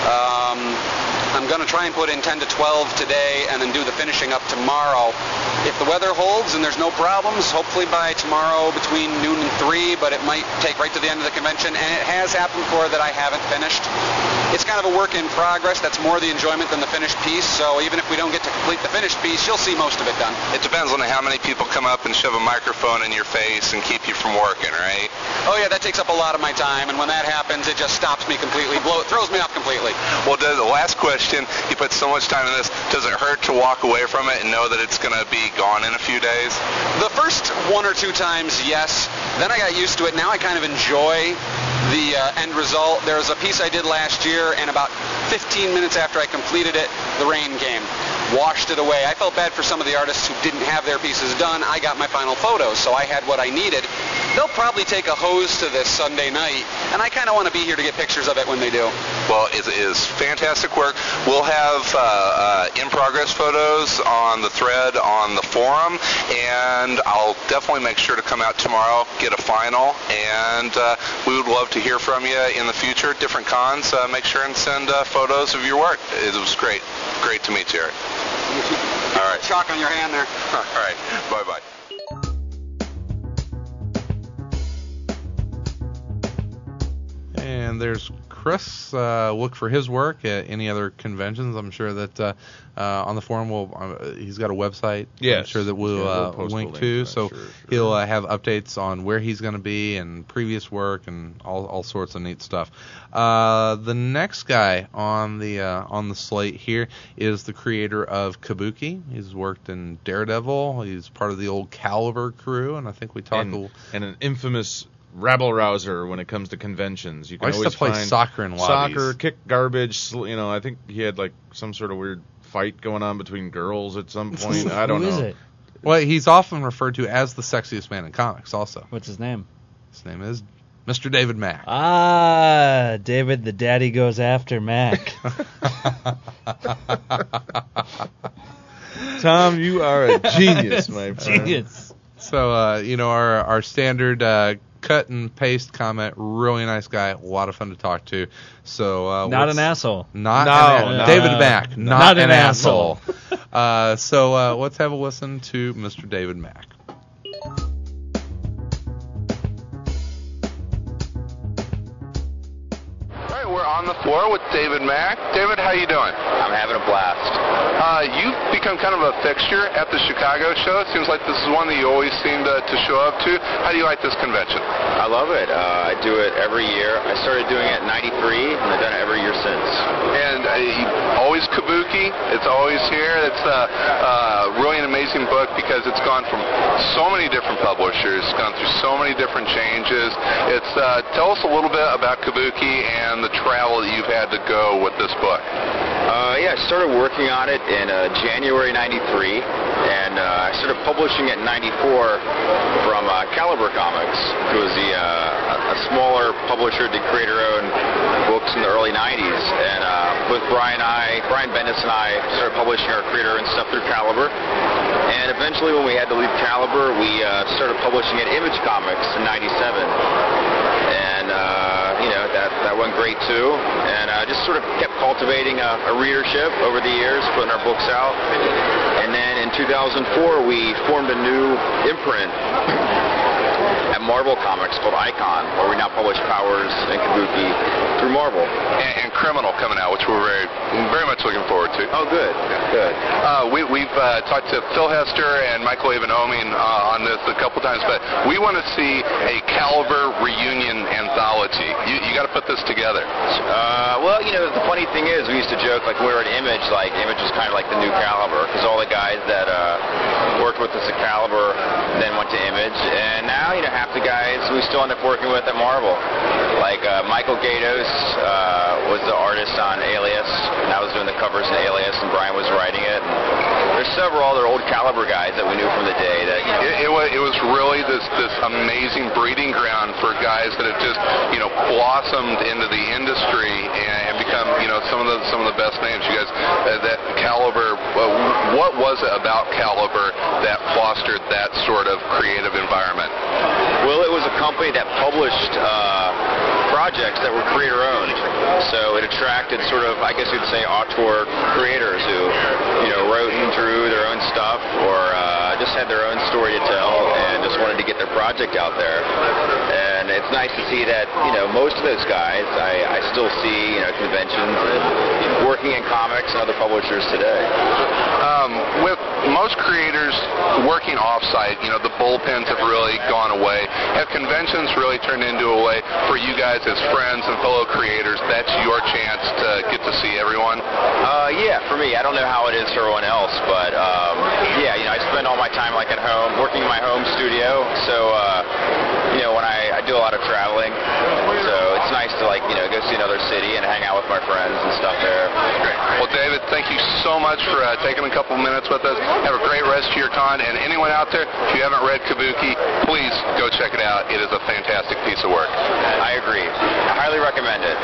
I'm going to try and put in 10 to 12 today and then do the finishing up tomorrow. If the weather holds and there's no problems, hopefully by tomorrow between noon and 3, but it might take right to the end of the convention. And it has happened before that I haven't finished. it's kind of a work in progress. That's more the enjoyment than the finished piece. So even if we don't get to complete the finished piece, you'll see most of it done. It depends on how many people come up and shove a microphone in your face and keep you from working, right? Oh yeah, that takes up a lot of my time, and when that happens, it just stops me completely. Throws me off completely. Well, the last question, you put so much time in this, does it hurt to walk away from it and know that it's going to be gone in a few days? The first 1 or 2 times, yes. Then I got used to it. Now I kind of enjoy the end result. There was a piece I did last year, and about 15 minutes after I completed it, the rain came. Washed it away. I felt bad for some of the artists who didn't have their pieces done. I got my final photos, so I had what I needed. They'll probably take a hose to this Sunday night, and I kind of want to be here to get pictures of it when they do. Well, it is fantastic work. We'll have in-progress photos on the thread on the forum, and I'll definitely make sure to come out tomorrow, get a final, and we would love to hear from you in the future, different cons. Make sure and send photos of your work. It was great. Great to meet you, Eric. All right. Chalk on your hand there. All right. Bye-bye. And there's Chris. Look for his work at any other conventions. I'm sure that on the forum he's got a website. Yes. I'm sure that we'll link to. So he'll have updates on where he's going to be and previous work and all sorts of neat stuff. The next guy on the slate here is the creator of Kabuki. He's worked in Daredevil. He's part of the old Caliber crew, and I think we talked and an infamous rabble rouser when it comes to conventions. You can always play find soccer in lobbies. Soccer, kick garbage. I think he had like some sort of weird fight going on between girls at some point. I don't know. Who is it? Well, he's often referred to as the sexiest man in comics. Also, What's his name? his name is Mr. David Mack. Ah, David the Daddy Goes After Mac. Tom, you are a genius, my friend. Genius. So, our standard cut and paste comment, really nice guy, a lot of fun to talk to. So Not an asshole. David Mack, not an asshole. asshole. So let's have a listen to Mr. David Mack. All right, we're on the floor with David Mack. David, how you doing? I'm having a blast. You've become kind of a fixture at the Chicago show. It seems like this is one that you always seem to show up to. How do you like this convention? I love it. I do it every year. I started doing it in '93, and I've done it every year since. And always Kabuki. It's always here. It's really an amazing book because it's gone from so many different publishers. It's gone through so many different changes. Tell us a little bit about Kabuki and the travel that you've had to go with this book. I started working on it in January '93, and I started publishing it in '94 from Caliber Comics, who was a smaller publisher that creator-owned books in the early '90s. And with Brian Bendis and I started publishing our creator-owned stuff through Caliber. And eventually, when we had to leave Caliber, we started publishing at Image Comics in '97. And that went great too, and just sort of kept cultivating a readership over the years, putting our books out. And then in 2004 we formed a new imprint at Marvel Comics called Icon, where we now publish Powers and Kabuki through Marvel. And Criminal coming out, which we're very much looking forward to. Oh, good. Good. We've talked to Phil Hester and Michael Avenomi on this a couple times, but we want to see a Caliber reunion anthology. You got to put this together. Well, the funny thing is, we used to joke, like, we were at Image, like, Image was kind of like the new Caliber, because all the guys that worked with us at Caliber then went to Image, and now, half the guys we still end up working with at Marvel. Like, Michael Gaydos was the artist on Alias, and I was doing the covers in Alias, and Brian was writing it. And there's several other old Caliber guys that we knew from the day that, It was really this amazing breeding ground for guys that have just, blossomed into the industry and become, some of the best names. You guys, that Caliber, what was it about Caliber that fostered that sort of creative environment? Well, it was a company that published projects that were creator-owned. So it attracted sort of, I guess you'd say, auteur creators who, wrote and drew their own stuff or just had their own story to tell and just wanted to get their project out there. And it's nice to see that, most of those guys I still see, conventions and working in comics and other publishers today. With most creators working off-site, the bullpens have really gone away. Have conventions really turned into a way for you guys as friends and fellow creators? That's your chance to get to see everyone? Yeah, for me. I don't know how it is for everyone else, but I spend all my time at home, working in my home studio. So, when I do a lot of traveling, so it's nice to go see another city and hang out with my friends and stuff there. Great. Well, David, thank you so much for taking a couple minutes with us. Have a great rest of your con, and anyone out there, if you haven't read Kabuki, please go check it out. It is a fantastic piece of work. I agree. I highly recommend it.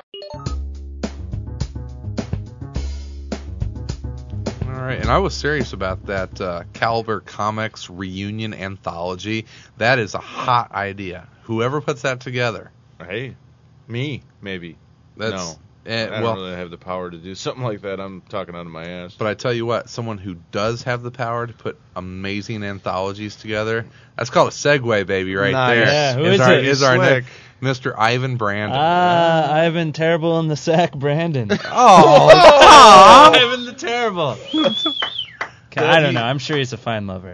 All right, and I was serious about that Caliber Comics reunion anthology. That is a hot idea. Whoever puts that together. Hey, me, maybe. That's, no. I don't really have the power to do something like that. I'm talking out of my ass. But I tell you what, someone who does have the power to put amazing anthologies together, that's called a segue, baby, right there. Yeah, who is it? Is our next Mr. Ivan Brandon. Ivan Terrible in the Sack Brandon. Oh, Ivan the Terrible. I don't know. I'm sure he's a fine lover.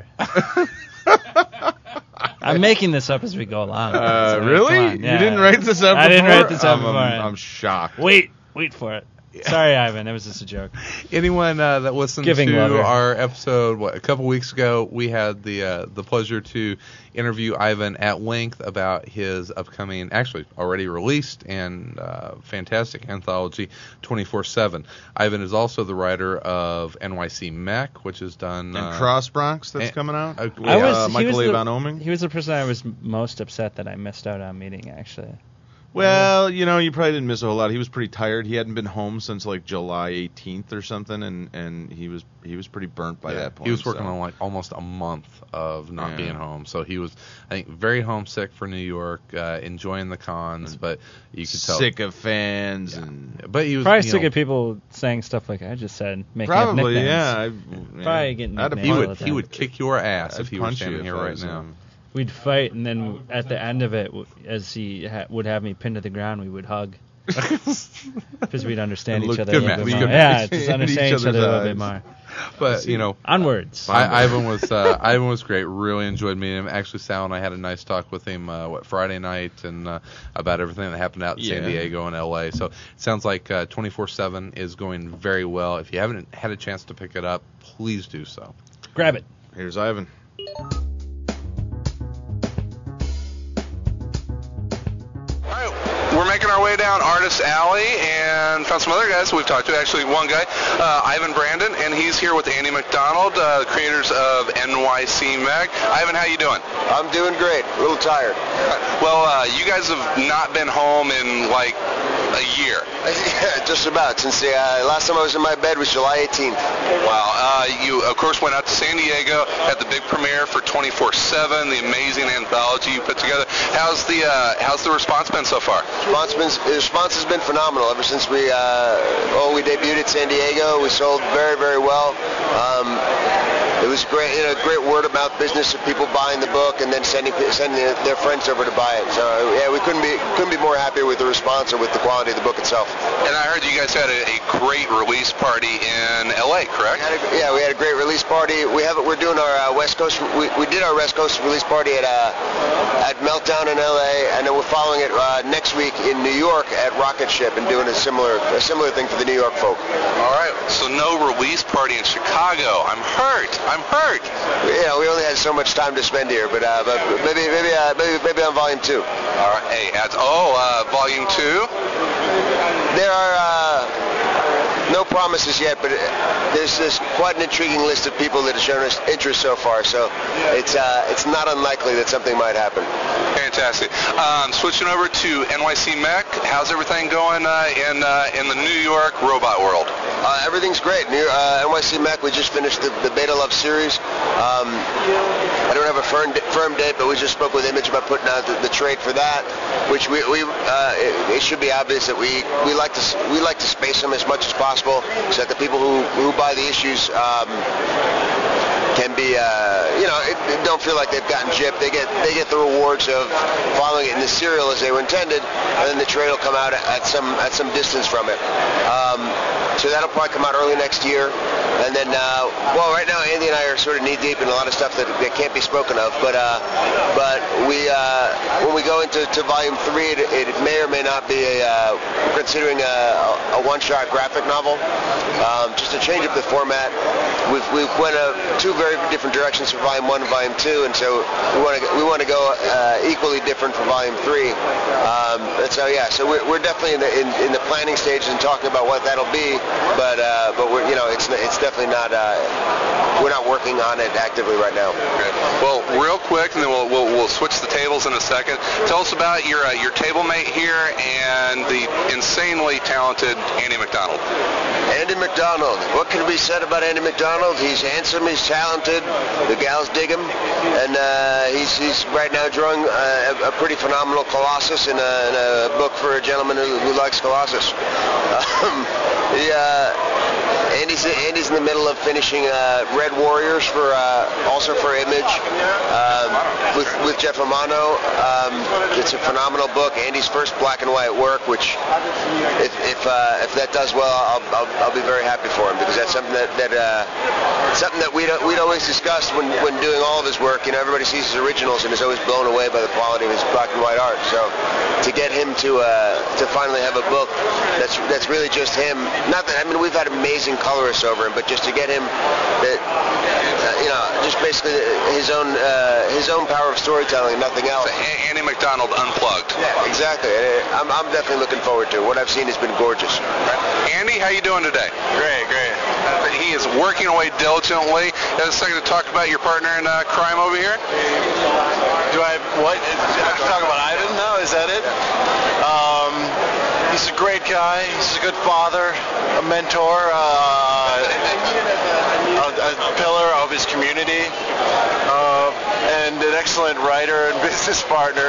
I'm making this up as we go along. Really? Yeah. You didn't write this up before? I didn't write this up before. I'm shocked. Wait for it. Sorry, Ivan. It was just a joke. Anyone that listened to our episode a couple weeks ago, we had the pleasure to interview Ivan at length about his upcoming, actually already released and fantastic anthology, 24/7. Ivan is also the writer of NYC Mech, which is done... and Cross Bronx that's coming out? Michael A. von Oming? He was the person I was most upset that I missed out on meeting, actually. Well, you probably didn't miss a whole lot. He was pretty tired. He hadn't been home since July 18th or something, and he was pretty burnt by that point. He was working on almost a month of not being home, so he was, I think, very homesick for New York, enjoying the cons, but you could tell sick of fans, but he was probably sick of people saying stuff like I just said, making up nicknames. Probably getting nicknames. He would kick your ass if he was standing here right now. We'd fight, and then at the end of it, as he would have me pinned to the ground, we would hug. Because we'd understand each other a little bit more. Yeah, just understand each other a little bit more. But, onwards. Ivan was great. Really enjoyed meeting him. Actually, Sal and I had a nice talk with him, Friday night, and about everything that happened out in San Diego and L.A. So it sounds like 24/7 is going very well. If you haven't had a chance to pick it up, please do so. Grab it. Here's Ivan. We're making our way down Artist Alley and found some other guys we've talked to. Actually, one guy, Ivan Brandon, and he's here with Andy McDonald, the creators of NYC Mech. Ivan, how you doing? I'm doing great. A little tired. Well, you guys have not been home in a year. Yeah, just about. Since the last time I was in my bed was July 18th. Wow. You, of course, went out to San Diego, had the big premiere for 24/7, the amazing anthology you put together. How's the response been so far? The response has been phenomenal. Ever since we debuted at San Diego, we sold very, very well. It was great, great word of mouth business of people buying the book and then sending their friends over to buy it. So yeah, we couldn't be more happy with the response or with the quality of the book itself. And I heard you guys had a great release party in LA, correct? We had a great release party. We're doing our West Coast. We did our West Coast release party at Meltdown in LA, and then we're following it next week in New York at Rocket Ship and doing a similar thing for the New York folk. All right. So no release party in Chicago. I'm hurt. Yeah, we only had so much time to spend here, but maybe on volume 2. All right. Hey, volume 2. There are no promises yet, but there's quite an intriguing list of people that have shown us interest so far. So it's not unlikely that something might happen. Fantastic. Switching over to NYC Mech, how's everything going in the New York robot world? Everything's great. NYC Mech, we just finished the Beta Love series. I don't have a firm date, but we just spoke with Image about putting out the trade for that, which it should be obvious that we like to space them as much as possible so that the people who buy the issues can be, don't feel like they've gotten gypped. They get the rewards of following it in the serial as they were intended, and then the trade will come out at some distance from it. So that'll probably come out early next year. And then, right now Andy and I are sort of knee deep in a lot of stuff that can't be spoken of. But we when we go into volume 3, it may or may not be considering a one-shot graphic novel, just to change up the format. We've went two very different directions for volume 1 and volume 2, and so we want to go equally different for volume 3. And so we're definitely in the planning stage and talking about what that'll be. But we're, it's definitely not. We're not working on it actively right now. Okay. Well, real quick, and then we'll switch the tables in a second. Tell us about your table mate here and the insanely talented Andy McDonald. Andy McDonald. What can be said about Andy McDonald? He's handsome. He's talented. The gals dig him, and he's right now drawing a pretty phenomenal Colossus in a book for a gentleman who likes Colossus. Andy's in the middle of finishing Red Warriors also for Image with Jeff Romano. It's a phenomenal book. Andy's first black and white work, which if that does well, I'll be very happy for him, because that's something that we'd always discussed when doing all of his work. Everybody sees his originals and is always blown away by the quality of his black and white art. So to get him to finally have a book that's really just him. Not that we've had amazing colorists over him, but just to get him just basically his own power of storytelling and nothing else. Andy McDonald unplugged. Yeah, exactly. I'm definitely looking forward to it. What I've seen has been gorgeous. Andy, how you doing today? Great. He is working away diligently. Have a second to talk about your partner in crime over here. Do I have to talk about Ivan now? Is that it? He's a great guy. He's a good father, a mentor, a pillar of his community, and an excellent writer and business partner.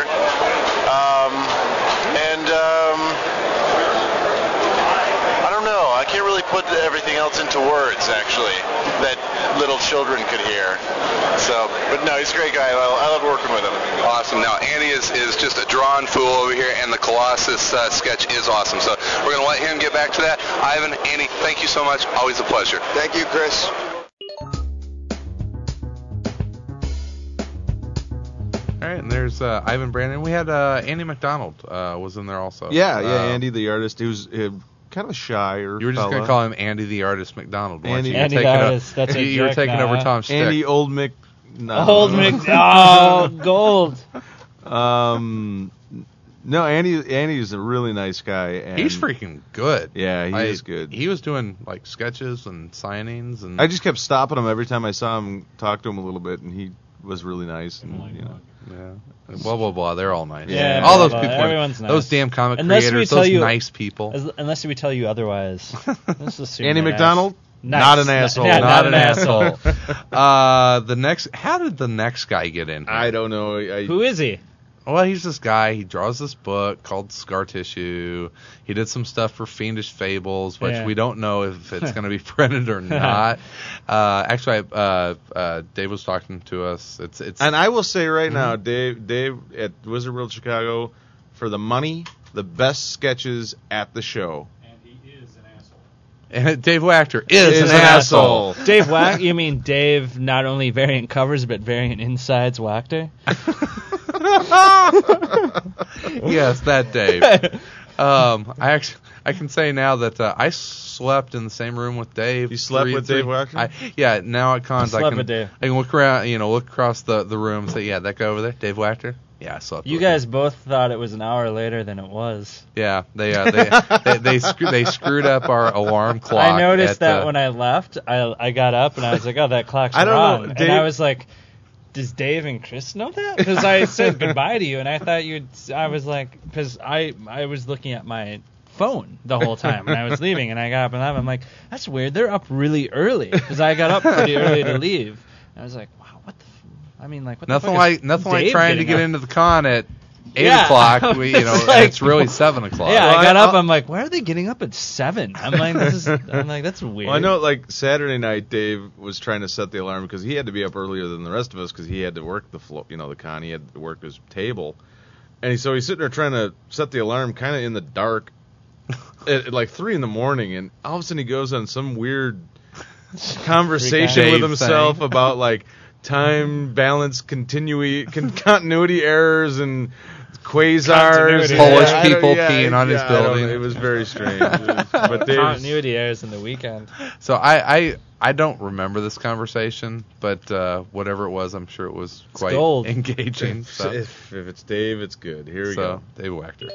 I don't know. I can't really put everything else into words, actually, that little children could hear. But no, he's a great guy. I love working with him. Awesome. Now, Andy is just a drawn fool over here, and the Colossus sketch is awesome. So we're going to let him get back to that. Ivan, Andy, thank you so much. Always a pleasure. Thank you, Chris. All right, and there's Ivan Brandon. We had Andy McDonald was in there also. Yeah, Andy the artist. He was kind of shyer. You were just going to call him Andy the Artist McDonald. Andy the Artist. That's a you were taking now, over Tom's shtick. Andy Old Mick. No. Old Mick. Oh, gold. No, Andy's a really nice guy. And he's freaking good. Yeah, he is good. He was doing like sketches and signings, and I just kept stopping him every time I saw him, talk to him a little bit, and he was really nice. And, yeah, blah blah blah. They're all nice. Yeah, all those people. Everyone's nice. Those damn comic creators. Those nice people. Unless we tell you otherwise. Andy McDonald. Nice. Not an asshole. Not an asshole. How did the next guy get in here? I don't know. Who is he? Well, he's this guy. He draws this book called Scar Tissue. He did some stuff for Fiendish Fables, which we don't know if it's going to be printed or not. Actually, Dave was talking to us. It's and I will say right now, Dave at Wizard World Chicago, for the money, the best sketches at the show. And Dave Wachter is an asshole. Dave Wachter? You mean Dave, not only variant covers, but variant insides Wachter? Yes, that Dave. I can say now that I slept in the same room with Dave. You slept with Dave Wachter? Yeah, now at cons I can Dave. I can look around, look across the room and say, yeah, that guy over there, Dave Wachter. Yeah, I slept. You guys both thought it was an hour later than it was. Yeah, they screwed up our alarm clock. I noticed that when I left. I got up and I was like, oh, that clock's wrong. And I was like, does Dave and Chris know that? Because I said goodbye to you, and I thought I was like, because I was looking at my phone the whole time when I was leaving, and I got up and left. I'm like, that's weird. They're up really early, because I got up pretty early to leave. And I was like, wow, what the? What nothing the fuck like trying to get into the con at o'clock. It's really 7 o'clock. Yeah, I got up. I'm like, why are they getting up at 7? I'm like, that's weird. Well, I know, like, Saturday night, Dave was trying to set the alarm because he had to be up earlier than the rest of us because he had to work the con. He had to work his table. And so he's sitting there trying to set the alarm kind of in the dark at like 3 in the morning. And all of a sudden he goes on some weird conversation with himself about, like, time balance continuity errors and quasars. Polish people peeing on his building. It was very strange. But continuity errors in the weekend. So I don't remember this conversation, but whatever it was, I'm sure it was quite engaging. If it's Dave, it's good. Here we go. Dave Wachter.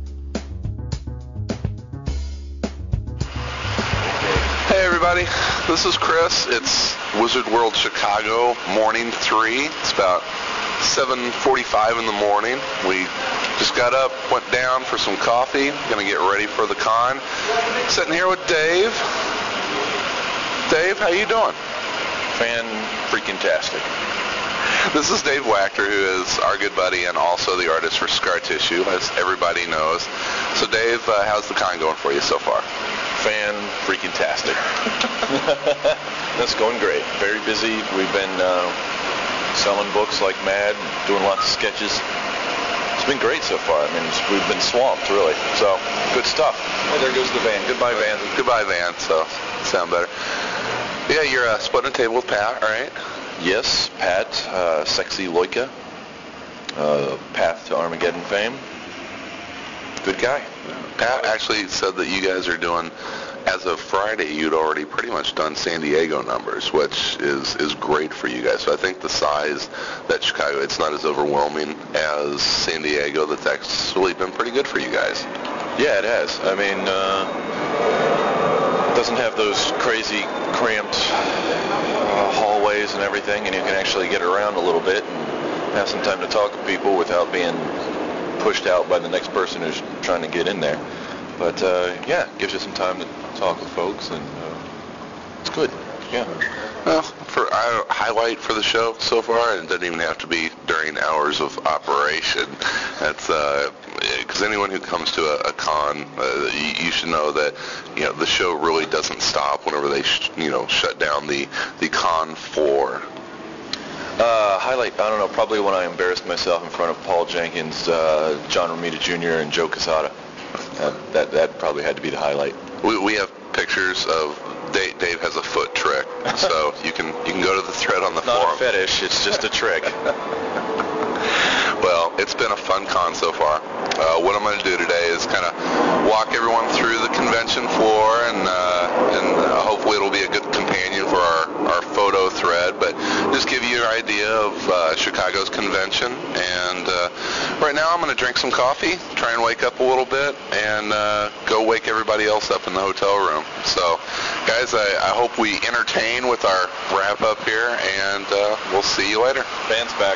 Hey everybody, this is Chris. It's Wizard World Chicago, morning 3. It's about 7:45 in the morning. We just got up, went down for some coffee, gonna get ready for the con. Sitting here with Dave. Dave, how you doing? Fan-freaking-tastic. This is Dave Wachter, who is our good buddy and also the artist for Scar Tissue, as everybody knows. So Dave, how's the con going for you so far? Fan-freaking-tastic. That's going great. Very busy. We've been selling books like mad, doing lots of sketches. It's been great so far. I mean, we've been swamped, really. So, good stuff. Oh, there goes the van. Goodbye, van. Goodbye, van. So, sound better. Yeah, you're splitting a table with Pat, right? Yes, Pat, Sexy Loika, Path to Armageddon fame. Good guy. Pat actually said that you guys are doing, as of Friday, you'd already pretty much done San Diego numbers, which is great for you guys. So I think the size that Chicago, it's not as overwhelming as San Diego. That's actually been pretty good for you guys. Yeah, it has. I mean, it doesn't have those crazy cramped hallways and everything, and you can actually get around a little bit and have some time to talk to people without being pushed out by the next person who's trying to get in there. But yeah, it gives you some time to talk with folks, and it's good. Yeah. Well, for our highlight for the show so far, and it doesn't even have to be during hours of operation. That's because anyone who comes to a con, you should know that the show really doesn't stop whenever they shut down the con floor. Highlight, I don't know, probably when I embarrassed myself in front of Paul Jenkins, John Romita Jr., and Joe Quesada. That probably had to be the highlight. We have pictures of Dave has a foot trick, so you can go to the thread on the forum. Not a fetish, it's just a trick. Well, it's been a fun con so far. What I'm going to do today is kind of walk everyone through the convention floor, and hopefully it'll be a good companion for our photo thread, but just give you an idea of Chicago's convention. And right now I'm going to drink some coffee, try and wake up a little bit, and go wake everybody else up in the hotel room. So, guys, I hope we entertain with our wrap-up here, and we'll see you later. Band's back.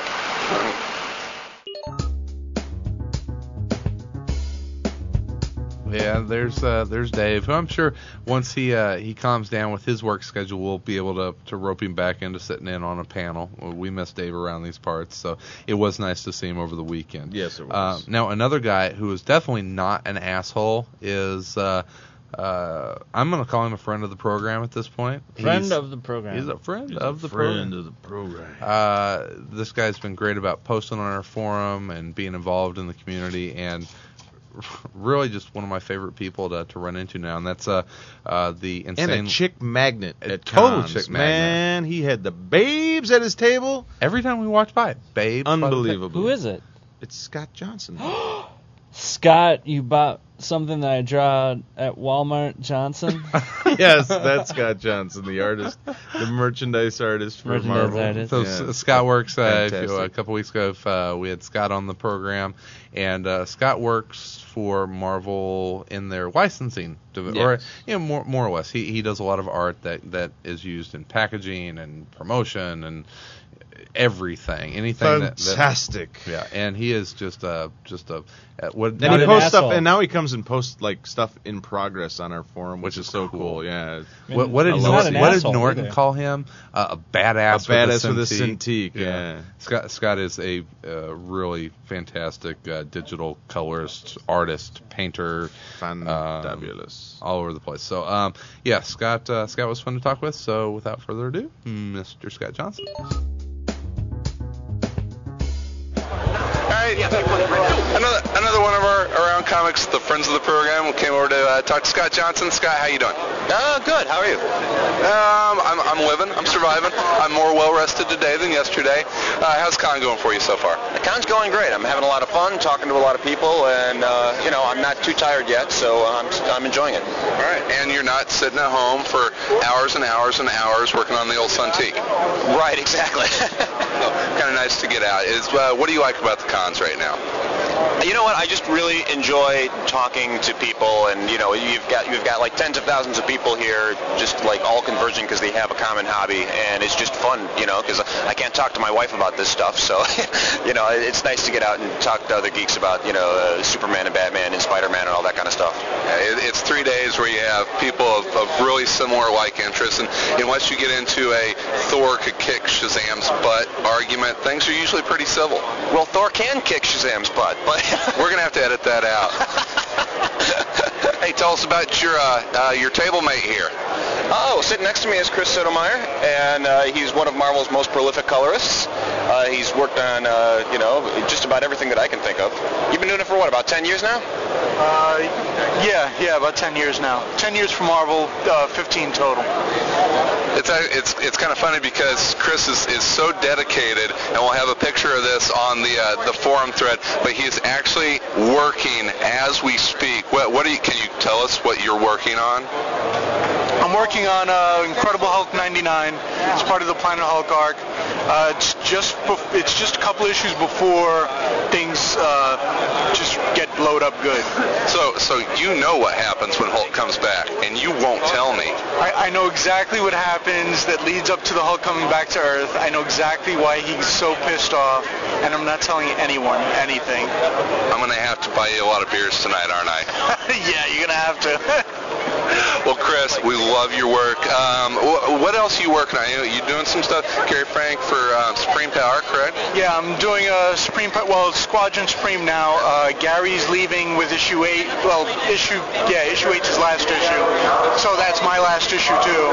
Yeah, there's Dave, who I'm sure once he calms down with his work schedule, we'll be able to rope him back into sitting in on a panel. We miss Dave around these parts, so it was nice to see him over the weekend. Yes, it was. Now, another guy who is definitely not an asshole is I'm going to call him a friend of the program at this point. Friend of the program. He's a friend of the program. This guy's been great about posting on our forum and being involved in the community, and really just one of my favorite people to run into now, and that's the insane... And a chick magnet at total cons. chick magnet. Man, he had the babes at his table. Every time we walked by, babes. Unbelievable. Who is it? It's Scott Johnson. Scott, you bought something that I draw at Walmart, Johnson? Yes, that's Scott Johnson, the artist, the merchandise artist for Marvel. Artist. So Yeah. Scott works, Fantastic. a couple weeks ago, we had Scott on the program, and Scott works for Marvel in their licensing, or more or less. He does a lot of art that is used in packaging and promotion, and everything, anything fantastic. Yeah, and he is just a what. And he posts stuff, and now he comes and posts like stuff in progress on our forum, which is so cool. Yeah. What did Norton call him? A badass. A badass with a Cintiq. Yeah. Scott is a really fantastic digital colorist, artist, painter, fabulous, all over the place. So yeah, Scott was fun to talk with. So without further ado, Mr. Scott Johnson. Another one of our Around Comics, the friends of the program, came over to talk to Scott Johnson. Scott, how you doing? Good. How are you? I'm living. I'm surviving. I'm more well-rested today than yesterday. How's con going for you so far? The con's going great. I'm having a lot of fun, talking to a lot of people, and, I'm not too tired yet, so I'm enjoying it. All right. And you're not sitting at home for hours and hours and hours working on the old Cintiq. Right, exactly. Kind of nice to get out. What do you like about the cons right now? You know what? I just really enjoy talking to people, and you've got like tens of thousands of people here, just like all converging because they have a common hobby, and it's just fun, because I can't talk to my wife about this stuff, so it's nice to get out and talk to other geeks about Superman and Batman and Spider-Man and all that kind of stuff. It's 3 days where you have people of really similar like interests, and unless you get into a Thor could kick Shazam's butt argument, things are usually pretty civil. Well, Thor can kick Shazam's butt, but we're gonna have to edit that out. Hey, tell us about your table mate here. Oh, sitting next to me is Chris Sotomayor, and he's one of Marvel's most prolific colorists. He's worked on, just about everything that I can think of. You've been doing it for what, about 10 years now? Yeah, about 10 years now. 10 years for Marvel, 15 total. It's kind of funny because Chris is so dedicated, and we'll have a picture of this on the forum thread, but he's actually working as we speak. Can you tell us what you're working on? I'm working on Incredible Hulk 99. It's part of the Planet Hulk arc. It's just a couple issues before things just get blowed up good. So you know what happens when Hulk comes back, and you won't tell me. I know exactly what happens that leads up to the Hulk coming back to Earth. I know exactly why he's so pissed off, and I'm not telling anyone anything. I'm going to have to buy you a lot of beers tonight, aren't I? Yeah, you're going to have to. Well, Chris, we love your work. What else are you working on? You're doing some stuff, Gary Frank, for Supreme Power, correct? Yeah, I'm doing Squadron Supreme now. Gary's leaving with issue 8. Well, issue 8 is his last issue. So that's my last issue, too.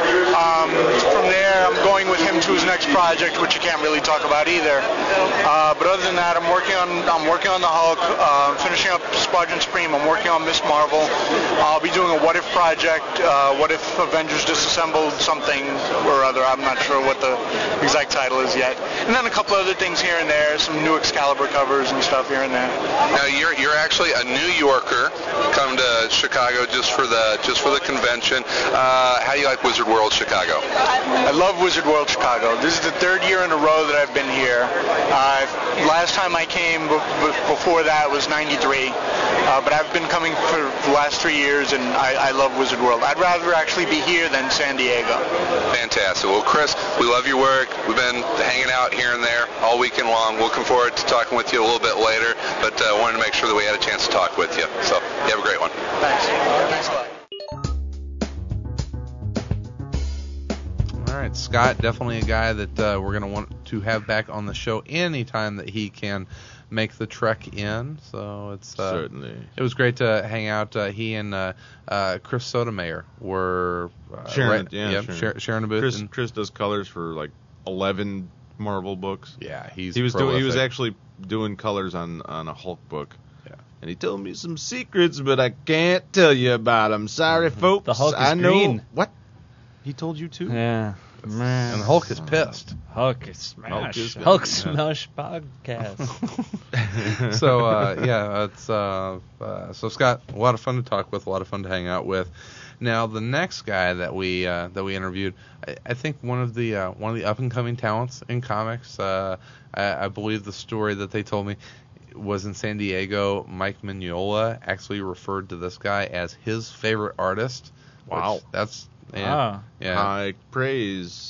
From there, I'm going with him to his next project, which I can't really talk about either. But other than that, I'm working on the Hulk, finishing up Squadron Supreme. I'm working on Miss Marvel. I'll be doing a What If project. What if Avengers disassembled something or other? I'm not sure what the exact title is yet. And then a couple other things here and there, some new Excalibur covers and stuff here and there. Now you're actually a New Yorker, come to Chicago just for the convention. How do you like Wizard World Chicago? I love Wizard World Chicago. This is the third year in a row that I've been here. Last time I came before that was 93. But I've been coming for the last 3 years, and I love Wizard World. I'd rather actually be here than San Diego. Fantastic. Well, Chris, we love your work. We've been hanging out here and there all weekend long. Looking forward to talking with you a little bit later, but wanted to make sure that we had a chance to talk with you. So you have a great one. Thanks. Thanks a lot. All right, Scott, definitely a guy that we're going to want to have back on the show anytime that he can make the trek in. So it's certainly. It was great to hang out. He and Chris Sotomayor were sharing a booth. Chris does colors for like 11 Marvel books. Yeah, he was actually doing colors on a Hulk book. Yeah, and he told me some secrets, but I can't tell you about them. Sorry, folks. The Hulk is green. What? He told you too? Yeah. Man. And Hulk is pissed. Hulk is smash. Hulk Smash podcast. So it's so Scott, a lot of fun to talk with, a lot of fun to hang out with. Now the next guy that we interviewed, I think one of the up and coming talents in comics. I believe the story that they told me was in San Diego. Mike Mignola actually referred to this guy as his favorite artist. Wow, that's. Yeah. High praise.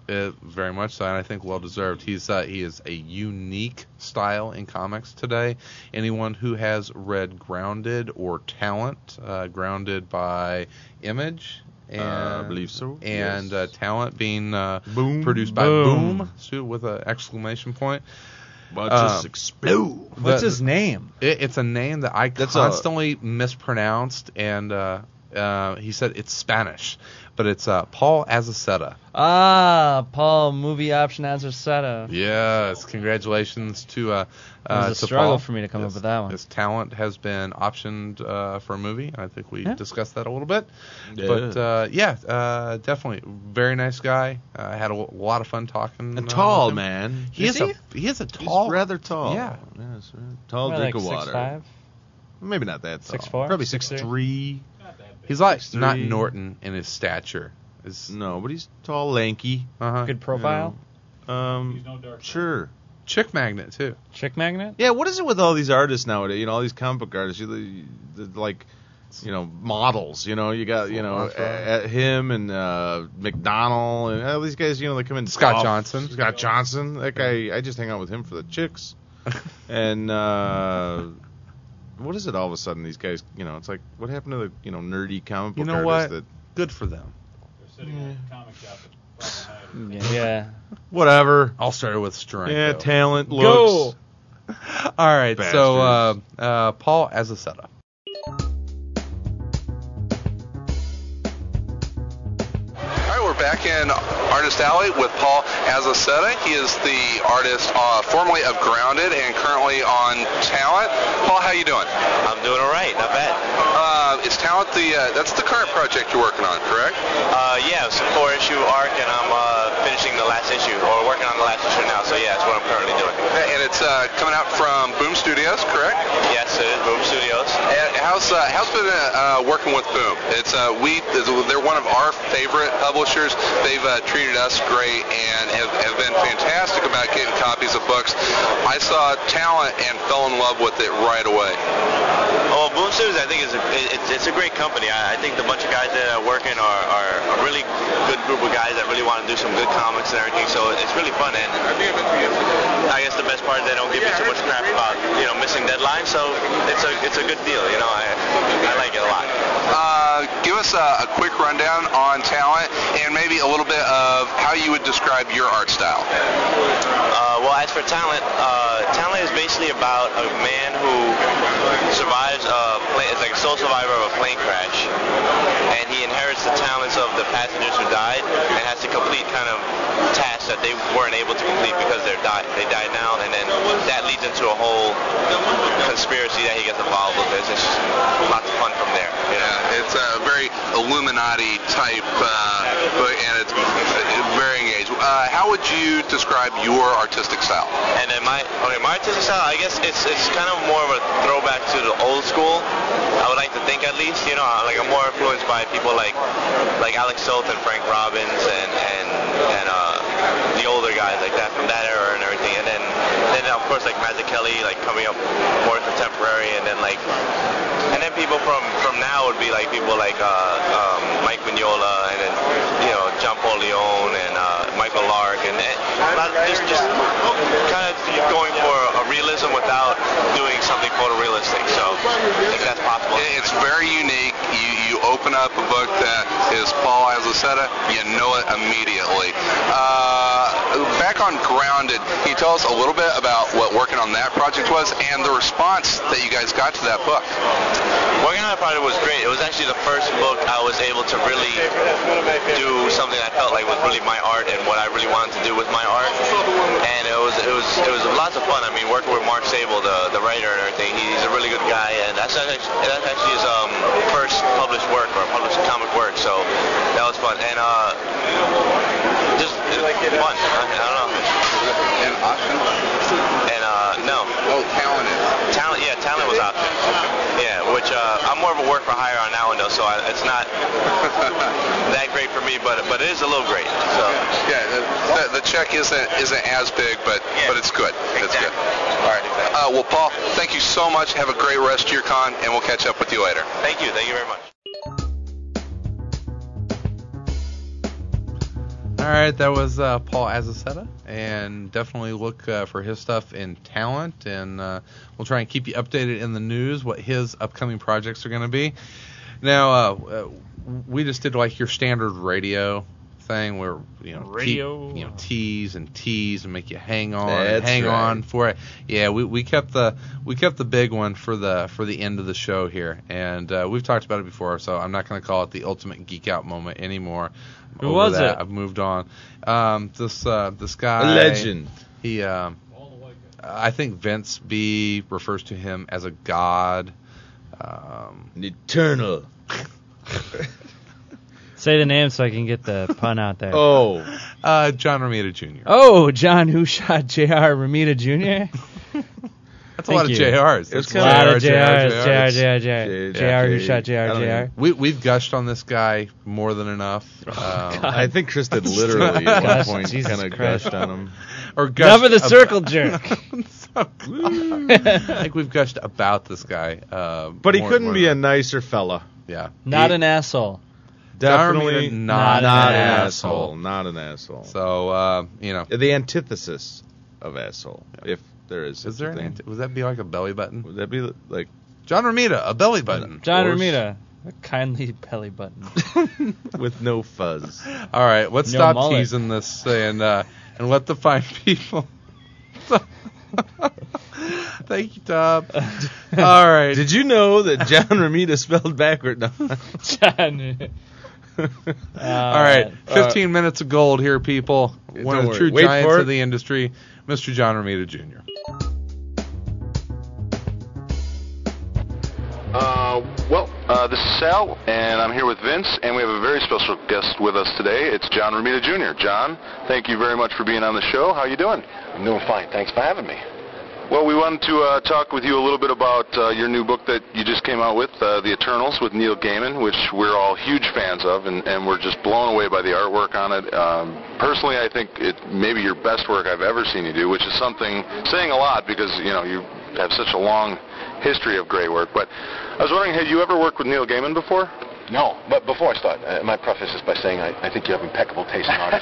Very much so, and I think well deserved. He is a unique style in comics today. Anyone who has read Grounded or Talent, Grounded by Image, and I believe so. And yes. Talent being Boom. produced by Boom with an exclamation point. Just explode. What's his name? It's a name that I constantly mispronounced, and he said it's Spanish, but it's Paul Azaceta. Paul, movie option Azaceta. Yes, congratulations to it was a struggle for me to come up with that one. His Talent has been optioned for a movie. I think we discussed that a little bit. Yeah. But definitely very nice guy. Had a lot of fun talking. A tall with him. man. He is a tall. He's rather tall. Yeah. Yes, tall drink of water. 6'5"? Maybe not that tall. 6'4"? Probably 6'3"? 6'3". He's like 6'3". not Norton in his stature. No, but he's tall, lanky. Good profile? Sure. Chick magnet, too. Chick magnet? Yeah, what is it with all these artists nowadays? All these comic book artists, like, models. You got, him and McDonald and all these guys, they come in. Scott Johnson. Scott Johnson. That guy, I just hang out with him for the chicks. And what is it all of a sudden, these guys, it's like, what happened to the, nerdy comic book artists? What? Good for them. They're sitting in a comic shop at Yeah. Whatever. All started with Steranko. Yeah, Talent, looks. Go! All right, Bastards. so Paul Azaceta. Back in Artist Alley with Paul Azaceta. He is the artist formerly of Grounded and currently on Talent. Paul, how you doing? I'm doing all right, not bad. Is Talent that's the current project you're working on, correct? Yeah, it's a 4-issue arc, and I'm finishing the last issue, or working on the last issue now. So yeah, that's what I'm currently doing. And it's coming out from Boom Studios, correct? Yes, it is Boom Studios. And how's been working with Boom? They're one of our favorite publishers. They've treated us great and have been fantastic about getting copies of books. I saw Talent and fell in love with it right away. Well, Boom Studios, I think, it's a great company. I think the bunch of guys that are working are a really good group of guys that really want to do some good comics and everything. So it's really fun. And I guess the best part is they don't give me too much crap about missing deadlines. So it's a good deal. I like it a lot. Give us a quick rundown on Talent and maybe a little bit of how you would describe your art style. Well, as for Talent, Talent is basically about a man who survives it's like a sole survivor of a plane crash, and he inherits the talents of the passengers who died and has to complete kind of tasks that they weren't able to complete because they died now, and then that leads into a whole conspiracy that he gets involved with. It's just lots of fun from there. Yeah, it's a very Illuminati type book, and it's very engaged. How would you describe your artistic style? And then my artistic style, I guess it's kind of more of a throwback to the old school. I would like to think, at least, like I'm more influenced by people like Alex Soth and Frank Robbins and the older guys like that from that era and everything. And then of course like Mazzucchelli, like coming up more contemporary, and then people from now would be like people like Mike Mignola, and then John Paul Leon and Michael Lark, and just kind of going for a realism without doing something photorealistic. So I think that's possible. It's very unique. You open up a book that is Paul Azaceta, you know it immediately. Back on Grounded, can you tell us a little bit about what working on that project was and the response that you guys got to that book? Working on that project was great. It was actually the first book I was able to really do something I felt like was really my art and what I really wanted to do with my art. And it was lots of fun. I mean, working with Mark Sable, the writer and everything, he's a really good guy, and that's actually his first published work, or published comic work. So that was fun, and just fun. I don't know. And Option? And no. Oh, Talent is. Talent was Option. Yeah, which I'm more of a work for hire on that one though, so it's not that great for me, but it is a little great. So yeah, the check isn't as big, but it's good. Exactly. It's good. All right. Well, Paul, thank you so much. Have a great rest of your con, and we'll catch up with you later. Thank you very much. All right, that was Paul Azaceta, and definitely look for his stuff in Talent, and we'll try and keep you updated in the news what his upcoming projects are going to be. Now, we just did like your standard radio thing where tease and make you hang on for it. Yeah, we kept the big one for the end of the show here, and we've talked about it before, so I'm not going to call it the ultimate geek out moment anymore. Who was it? I've moved on. This guy, a legend. He I think Vince B refers to him as a god. An eternal. Say the name so I can get the pun out there. Oh. John Romita Jr. Oh, John Who Shot J.R. Romita Jr.? That's a lot of JRs. It's a lot of JRs. JR Who Shot JR. We've gushed on this guy more than enough. I think Chris did literally at one point kind of gushed on him. Or Enough of the circle jerk. I think we've gushed about this guy. But he couldn't be a nicer fella. Yeah. Not an asshole. Definitely not an asshole. Not an asshole. So, the antithesis of asshole, if there is. Is there would that be like a belly button? Would that be like John Romita, a belly button? John Romita, a kindly belly button. With no fuzz. All right, let's stop teasing this and let the fine people. Thank you, Tom. All right. Did you know that John Romita spelled backward? No. John. All right, 15 minutes of gold here, people. One of the true giants of the industry, Mr. John Romita Jr. This is Sal, and I'm here with Vince, and we have a very special guest with us today. It's John Romita Jr. John, thank you very much for being on the show. How are you doing? I'm doing fine. Thanks for having me. Well, we wanted to talk with you a little bit about your new book that you just came out with, The Eternals, with Neil Gaiman, which we're all huge fans of, and we're just blown away by the artwork on it. Personally, I think it may be your best work I've ever seen you do, which is saying a lot because, you have such a long history of great work. But I was wondering, had you ever worked with Neil Gaiman before? No, but before I start, my preface is by saying I think you have impeccable taste in art.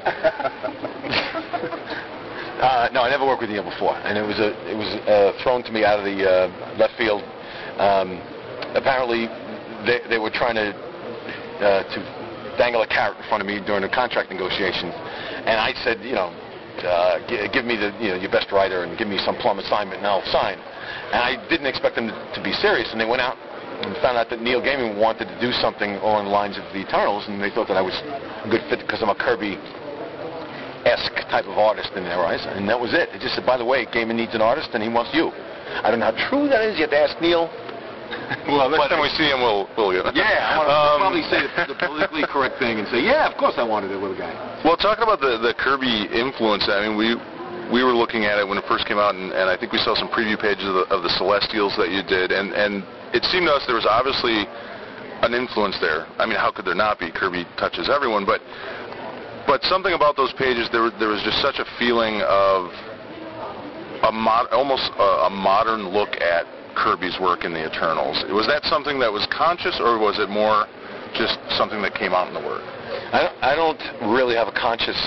No, I never worked with Neil before, and it was thrown to me out of the left field. Apparently, they were trying to dangle a carrot in front of me during the contract negotiations, and I said, give me your best writer and give me some plum assignment and I'll sign. And I didn't expect them to be serious, and they went out and found out that Neil Gaiman wanted to do something along the lines of the Eternals, and they thought that I was a good fit because I'm a Kirby-esque type of artist in their eyes, and that was it. They just said, by the way, Gaiman needs an artist, and he wants you. I don't know how true that is. You have to ask Neil. Well, next time we see him, we'll Yeah, I want to probably say the politically correct thing and say, yeah, of course I wanted it with a guy. Well, talking about the Kirby influence, I mean, we were looking at it when it first came out, and I think we saw some preview pages of the Celestials that you did, and it seemed to us there was obviously an influence there. I mean, how could there not be? Kirby touches everyone, but something about those pages, there was just such a feeling of almost a modern look at Kirby's work in the Eternals. Was that something that was conscious, or was it more just something that came out in the work? I don't really have a conscious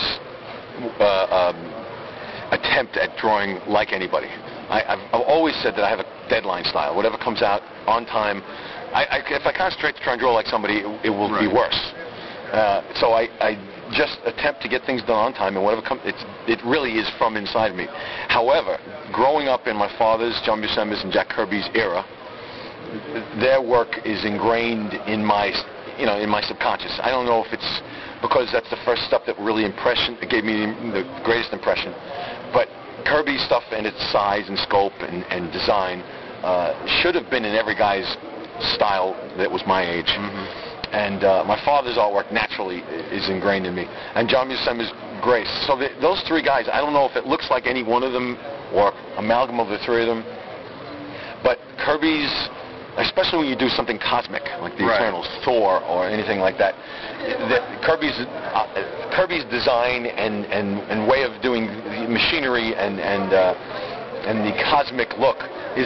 attempt at drawing like anybody. I've always said that I have a deadline style. Whatever comes out on time. If I concentrate to try and draw like somebody, it will be worse. So I just attempt to get things done on time, and whatever comes, it really is from inside me. However, growing up in my father's, John Buscema's, and Jack Kirby's era, their work is ingrained in my subconscious. I don't know if it's because that's the first stuff that really gave me the greatest impression, but Kirby's stuff and its size and scope and design should have been in every guy's style that was my age. Mm-hmm. And my father's artwork naturally is ingrained in me. And John Buscema's Grace. So those three guys, I don't know if it looks like any one of them or amalgam of the three of them, but Kirby's, especially when you do something cosmic like the Eternals, Thor, or anything like that, Kirby's design and way of doing the machinery and the cosmic look is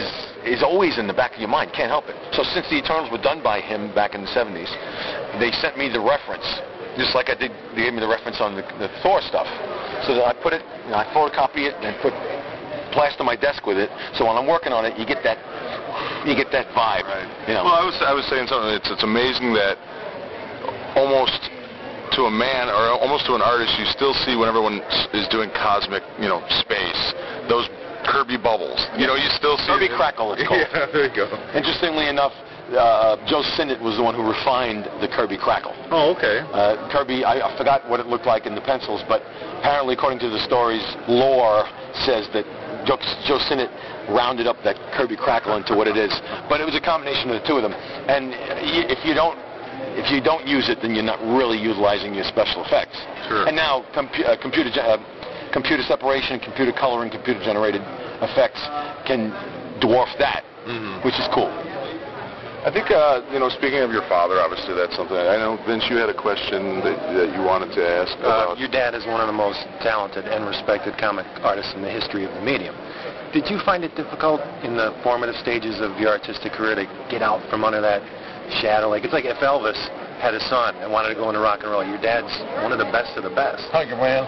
is always in the back of your mind. Can't help it. So since the Eternals were done by him back in the 70s, they sent me the reference, just like I did. They gave me the reference on the Thor stuff. So that I put it, I photocopy it and plaster my desk with it. So when I'm working on it, you get that vibe. Right. You know. Well, I was saying something. It's amazing that almost to a man or almost to an artist, you still see when everyone is doing cosmic, space, those Kirby bubbles. You still see Kirby Crackle, it's called. Yeah, there you go. Interestingly enough, Joe Sinnott was the one who refined the Kirby Crackle. Oh, okay. Kirby, I forgot what it looked like in the pencils, but apparently, according to the story's lore, says that Joe Sinnott rounded up that Kirby Crackle into what it is. But it was a combination of the two of them. And if you don't use it, then you're not really utilizing your special effects. Sure. And now computer separation, computer coloring, computer-generated effects can dwarf that, which is cool. I think, speaking of your father, obviously that's something. I know, Vince, you had a question that you wanted to ask about. Your dad is one of the most talented and respected comic artists in the history of the medium. Did you find it difficult in the formative stages of your artistic career to get out from under that shadow? Like, it's like if Elvis had a son and wanted to go into rock and roll. Your dad's one of the best of the best. Thank you, man.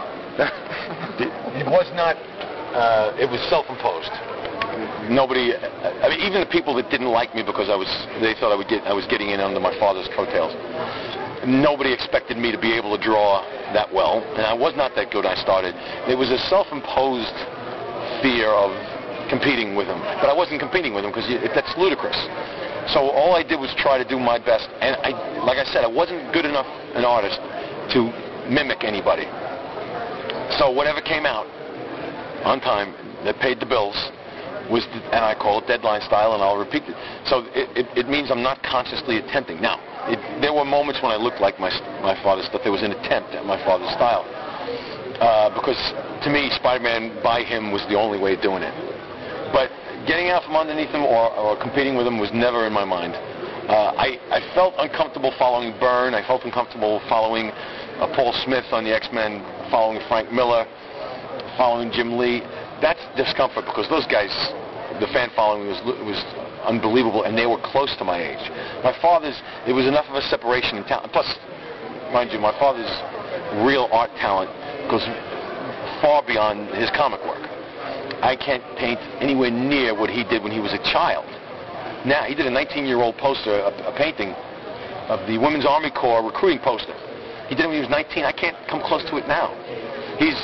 It was not. It was self-imposed. Nobody. I mean, even the people that didn't like me because they thought I was getting in under my father's coattails. Nobody expected me to be able to draw that well, and I was not that good. I started. It was a self-imposed fear of competing with him, but I wasn't competing with him because that's ludicrous. So all I did was try to do my best, and like I said, I wasn't good enough an artist to mimic anybody. So whatever came out on time that paid the bills and I call it deadline style, and I'll repeat it. So it means I'm not consciously attempting. Now, there were moments when I looked like my father's stuff. There was an attempt at my father's style. Because to me, Spider-Man by him was the only way of doing it. But getting out from underneath him or competing with him was never in my mind. I felt uncomfortable following Byrne. I felt uncomfortable following Paul Smith on the X-Men, following Frank Miller, following Jim Lee. That's discomfort because those guys, the fan following was unbelievable, and they were close to my age. My father's, there was enough of a separation in talent. Plus, mind you, my father's real art talent goes far beyond his comic work. I can't paint anywhere near what he did when he was a child. Now, he did a 19-year-old poster, a painting of the Women's Army Corps recruiting poster. He did it when he was 19. I can't come close to it now. He's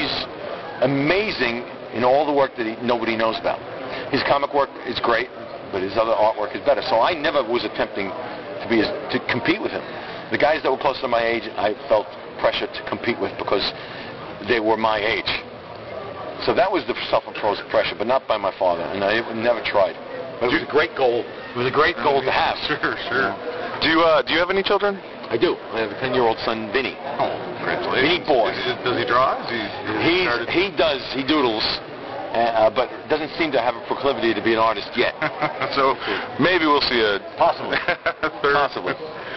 amazing in all the work that nobody knows about. His comic work is great, but his other artwork is better. So I never was attempting to compete with him. The guys that were closer to my age, I felt pressure to compete with because they were my age. So that was the self-imposed pressure, but not by my father, and I never tried. But it was a great goal. It was a great goal to have. Sure. Do you have any children? I do. I have a 10-year-old son, Vinny. Oh, congratulations. Vinny boy. Does he draw? He does. He doodles, but doesn't seem to have a proclivity to be an artist yet. So maybe we'll see a possibly. Possibly.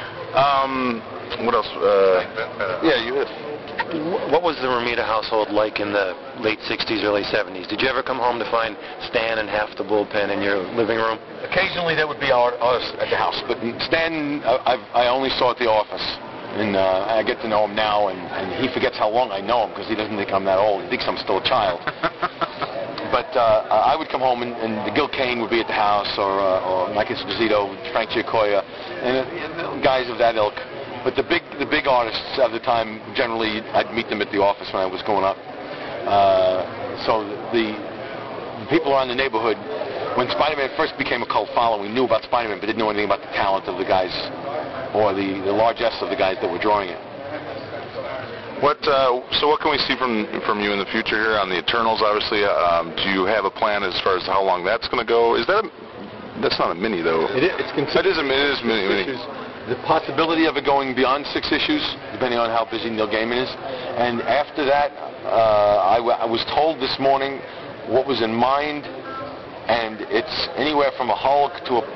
What else? Yeah, you have. What was the Romita household like in the late 60s, early 70s? Did you ever come home to find Stan and half the bullpen in your living room? Occasionally that would be us at the house, but Stan I only saw at the office. And I get to know him now, and he forgets how long I know him because he doesn't think I'm that old. He thinks I'm still a child. But I would come home, and Gil Kane would be at the house, or Mike Esposito, Frank Giacoya, and guys of that ilk. But the big artists of the time, generally, I'd meet them at the office when I was going up. So the people around the neighborhood, when Spider-Man first became a cult following, knew about Spider-Man, but didn't know anything about the talent of the guys or the largesse of the guys that were drawing it. So what can we see from you in the future here on the Eternals? Obviously, do you have a plan as far as how long that's going to go? That's not a mini though. It is a mini. The possibility of it going beyond 6 issues, depending on how busy Neil Gaiman is. And after that, I was told this morning what was in mind, and it's anywhere from a Hulk to a Punisher, to getting back on Spider-Man,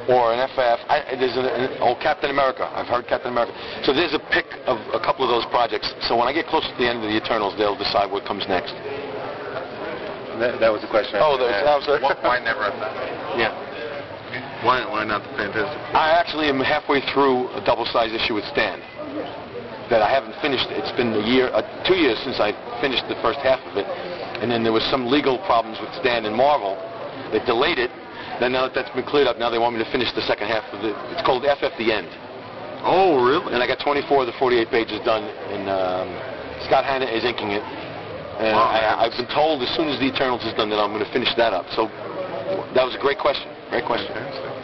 or an FF. There's an Captain America. I've heard Captain America. So there's a pick of a couple of those projects. So when I get close to the end of the Eternals, they'll decide what comes next. That was the question. Why never FF? Yeah. Why not the Fantastic? I actually am halfway through a double-sized issue with Stan that I haven't finished. It's been 2 years since I finished the first half of it, and then there was some legal problems with Stan and Marvel that delayed it. Then now that that's been cleared up, now they want me to finish the second half of it. It's called FF The End. Oh, really? And I got 24 of the 48 pages done, and Scott Hanna is inking it. And I've been told as soon as the Eternals is done that I'm going to finish that up. So that was a great question. Great question.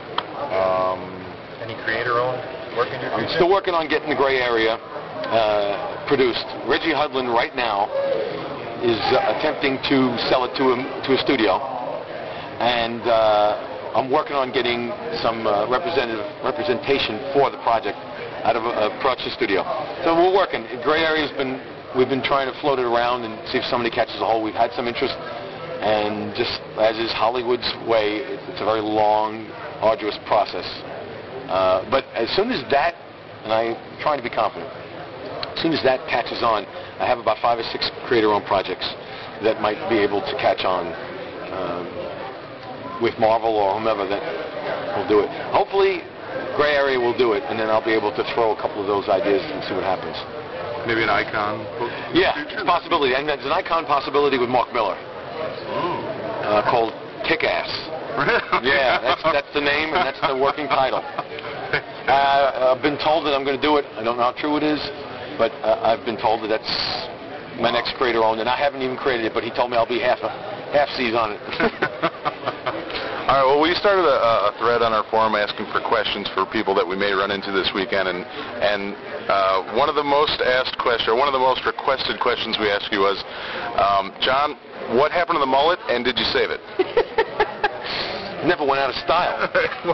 Any creator-owned work in your I'm future? still working on getting the Gray Area produced. Reggie Hudlin right now is attempting to sell it to a studio, and I'm working on getting some representation for the project out of a production studio. So we're working. Gray Area's we've been trying to float it around and see if somebody catches a hold. We've had some interest, and just as is Hollywood's way, it's a very long, arduous process. But as soon as that, and I'm trying to be confident, as soon as that catches on, I have about 5 or 6 creator-owned projects that might be able to catch on with Marvel or whomever that will do it. Hopefully, Gray Area will do it, and then I'll be able to throw a couple of those ideas and see what happens. Maybe an Icon book? Yeah, it's a possibility. And there's an Icon possibility with Mark Miller called Kick-Ass. Yeah, that's the name, and that's the working title. I've been told that I'm going to do it. I don't know how true it is, but I've been told that that's my next creator-owned, and I haven't even created it, but he told me I'll be half C's on it. All right, well, we started a thread on our forum asking for questions for people that we may run into this weekend, and one of the most asked questions, or one of the most requested questions we asked you was, John, what happened to the mullet, and did you save it? Never went out of style.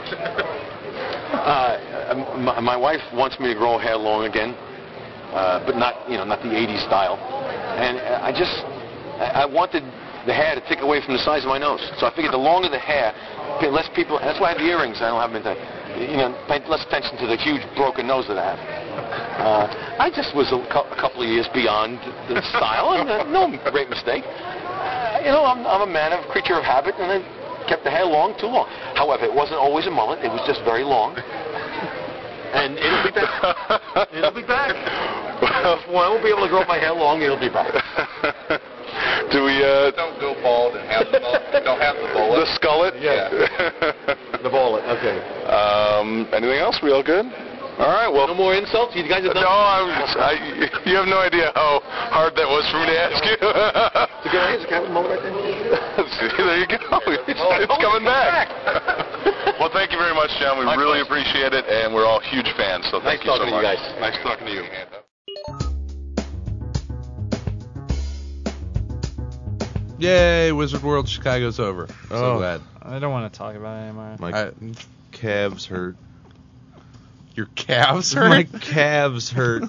My wife wants me to grow hair long again, but not the 80s style, and I wanted the hair to take away from the size of my nose. So I figured the longer the hair, less people. That's why I have the earrings. I don't have them pay less attention to the huge broken nose that I have. I just was a couple of years beyond the style, and no great mistake. I'm a man, a creature of habit, and I kept the hair long too long. However, it wasn't always a mullet. It was just very long. And it'll be back. It'll be back. Well, I won't be able to grow my hair long. It'll be back. Do we, Don't go bald and have the mullet. Don't have the bullet. The skullet? Yeah. The bullet, okay. Anything else? We all good? All right, well. No more insults? You guys are done? No, you have no idea how hard that was for me to ask you. It's a good idea. Is a cat with a mullet right there? See, there you go. It's coming back. Well, thank you very much, John. We really appreciate it, and we're all huge fans, so thank you so much. Nice talking to you guys. Nice talking to you. Yay, Wizard World Chicago's over. So glad. I don't want to talk about it anymore. My calves hurt. Your calves hurt? My calves hurt.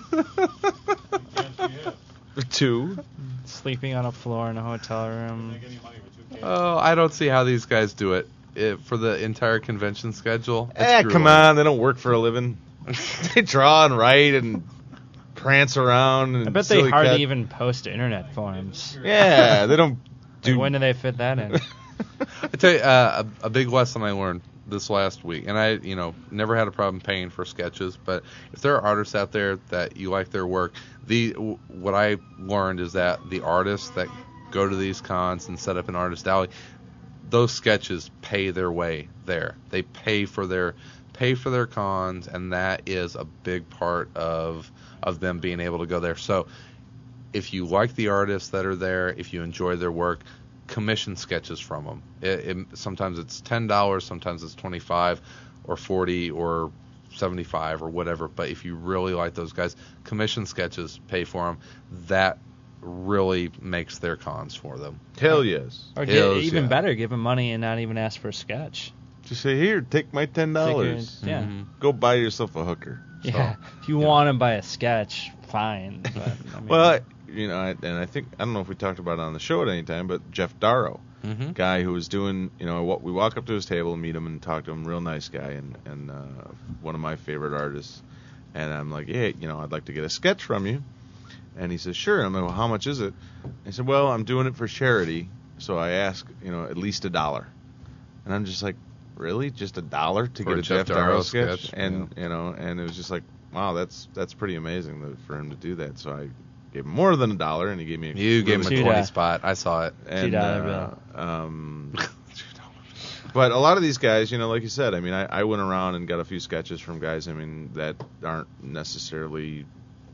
2. Sleeping on a floor in a hotel room. Oh, I don't see how these guys do it. For the entire convention schedule. Come on. They don't work for a living. They draw and write and prance around. And I bet they hardly even post internet forums. Yeah, they don't do... When do they fit that in? I tell you, a big lesson I learned this last week, and I, never had a problem paying for sketches, but if there are artists out there that you like their work, what I learned is that the artists that go to these cons and set up an artist alley, those sketches pay their way there. They pay for their cons, and that is a big part of them being able to go there. So if you like the artists that are there, if you enjoy their work, commission sketches from them. Sometimes it's $10, sometimes it's $25 or $40 or $75 or whatever. But if you really like those guys, commission sketches, pay for them. That really makes their cons for them. Hell yes. Or even better, give them money and not even ask for a sketch. Just say, here, take my $10. Yeah. Go buy yourself a hooker. Yeah. If you want to buy a sketch, fine. But, well, and I don't know if we talked about it on the show at any time, but Jeff Darrow. guy who was doing, what we walk up to his table and meet him and talk to him, real nice guy, and one of my favorite artists. And I'm like, hey, I'd like to get a sketch from you. And he says, sure. I'm like, well, how much is it? He said, well, I'm doing it for charity, so I ask, at least $1. And I'm just like, really? Just $1 to get a Jeff Darrow sketch? And and it was just like, wow, that's pretty amazing for him to do that. So I gave him more than $1, and he gave me You gave him a 20 spot. I saw it. And, $2 bill. But a lot of these guys, like you said, I went around and got a few sketches from guys, that aren't necessarily,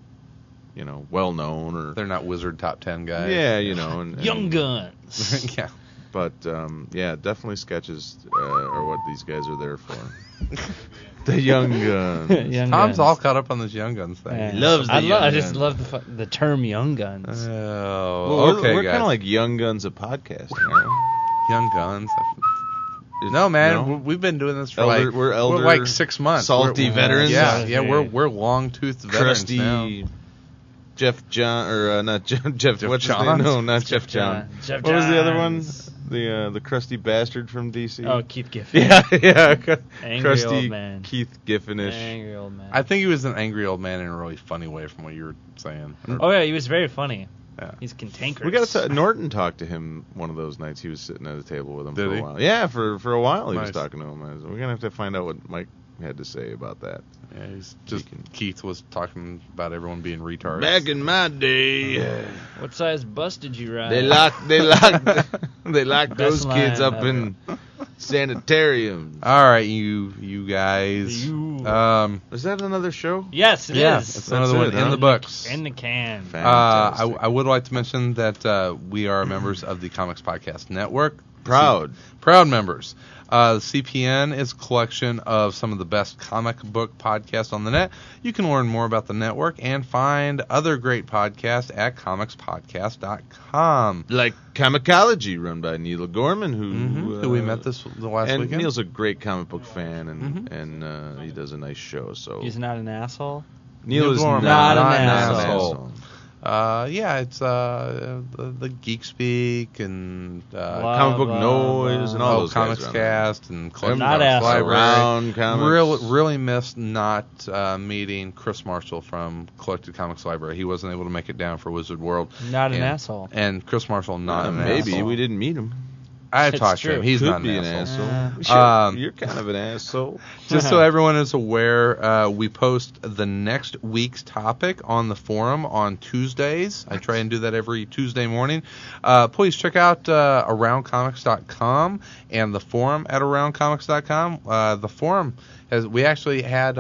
well known, or they're not Wizard top 10 guys. Yeah, and Young Guns. Yeah. But definitely sketches are what these guys are there for. The Young Guns. Tom's all caught up on this Young Guns thing. Yeah. He loves the Young I Guns. just love the term Young Guns. Oh, okay, we're guys. kind of like Young Guns of podcasting. Right? Young Guns. No, man, we've been doing this for we're like 6 months. Salty veterans. Yeah, we're long-toothed veterans crusty now. Jeff John, or not Jeff. What's his name? Johns? No, not Jeff John. Jeff What was the other one? Johns. The crusty bastard from DC. Oh, Keith Giffen. Yeah. Angry Crusty old man. Keith Giffenish. Angry old man. I think he was an angry old man in a really funny way from what you were saying. Oh yeah, he was very funny. Yeah. He's cantankerous. We got Norton talked to him one of those nights. He was sitting at a table with him Did for he? a while. Yeah, for a while he was Nice. talking to him. We're gonna have to find out what Mike had to say about that. Yeah, he's just Keith was talking about everyone being retards. Back in my day, What size bus did you ride? they locked those Best kids line up in sanitariums. All right, you guys. Is that another show? Yes, it is. It's another one in the books. In the can. I would like to mention that we are members of the Comics Podcast Network. Proud members. The CPN is a collection of some of the best comic book podcasts on the net. You can learn more about the network and find other great podcasts at comicspodcast.com. Like Comicology, run by Neil Gorman, who we met the last and weekend. Neil's a great comic book fan, and he does a nice show. So He's not an asshole? Neil is Gorman, not an an asshole. asshole. It's the Geek Speak and Comic Book Noise and all those guys Comics around Cast and Collected Not Comics asshole. Library. Around Comics. Really missed not meeting Chris Marshall from Collected Comics Library. He wasn't able to make it down for Wizard World. Not an asshole. And Chris Marshall not an maybe asshole. we didn't meet him. I It's talked to true. him. He's Could not be an an asshole. asshole. You're kind of an asshole. Just so everyone is aware, we post the next week's topic on the forum on Tuesdays. I try and do that every Tuesday morning. Please check out AroundComics.com and the forum at AroundComics.com. The forum we actually had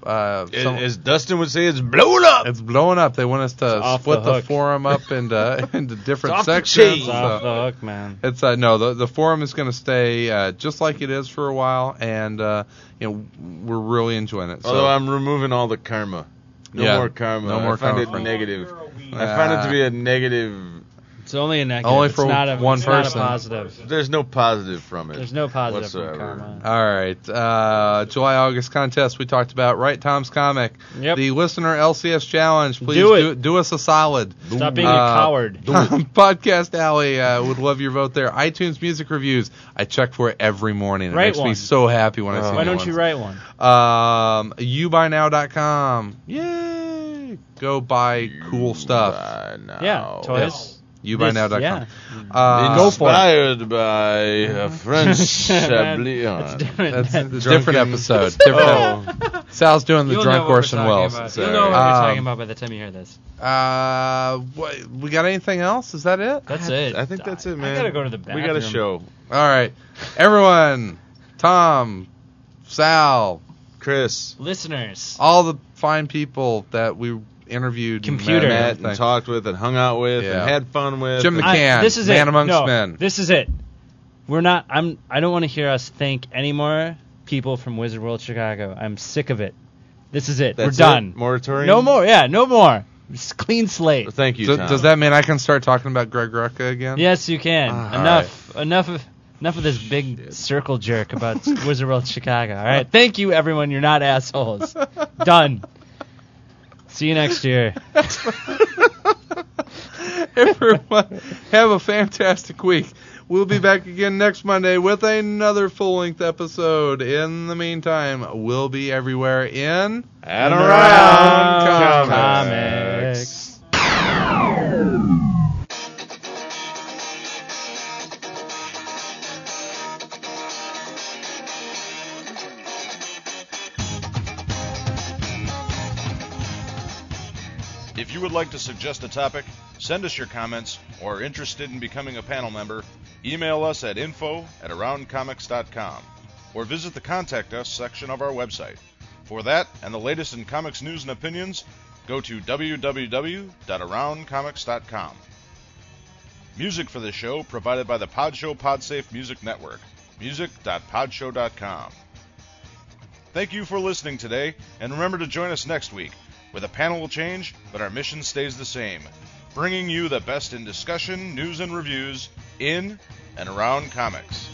as Dustin would say, it's blowing up. It's blowing up. They want us to split the forum up into different sections. It's off the hook, man. It's no, the forum is going to stay just like it is for a while, and we're really enjoying it. Although I'm removing all the karma. No more karma. No more I find karma. it negative. I find it to be a negative. It's only a negative. Only It's for not a, one it's person. Not a positive. There's no positive from it. There's no positive whatsoever. from karma. All right. July-August contest we talked about. Right, Tom's Comic. Yep. The listener LCS challenge. Please Do it. do us a solid. Stop being a coward. Podcast Alley would love your vote there. iTunes music reviews. I check for it every morning. It Write makes me one. so happy when I see Why new don't you ones. write one? YouBuyNow.com. Yay! Go buy cool stuff. Yeah, toys. YouBuyNow.com. Yeah. Go for it. Inspired by a French Chablillon. That's a different episode. Sal's doing the You'll drunk know what we're Orson talking Welles. about. You'll know what we're talking about by the time you hear this. We got anything else? Is that it? That's it. I think that's it, man. I gotta go to the We bathroom. got a show. All right. Everyone, Tom, Sal, Chris, Listeners. all the fine people that we interviewed, Computer. met and talked with and hung out with Yeah. and had fun with. Jim and- McCann, This is Man it. Amongst No, Men. This is it. We're not. I don't want to hear us thank any more people from Wizard World Chicago. I'm sick of it. This is it. That's We're done. it? Moratorium? No more. Yeah, no more. It's clean slate. Thank you, So, Tom. does that mean I can start talking about Greg Rucka again? Yes, you can. All Enough of this big circle jerk about Wizard World Chicago. All right. Thank you, everyone. You're not assholes. Done. See you next year. Everyone, have a fantastic week. We'll be back again next Monday with another full-length episode. In the meantime, we'll be everywhere in and around comics. If you would like to suggest a topic, send us your comments, or are interested in becoming a panel member, email us at info@aroundcomics.com or visit the Contact Us section of our website. For that and the latest in comics news and opinions, go to www.aroundcomics.com. Music for this show provided by the Podshow Podsafe Music Network, music.podshow.com. Thank you for listening today, and remember to join us next week, where the panel will change, but our mission stays the same, bringing you the best in discussion, news, and reviews in and around comics.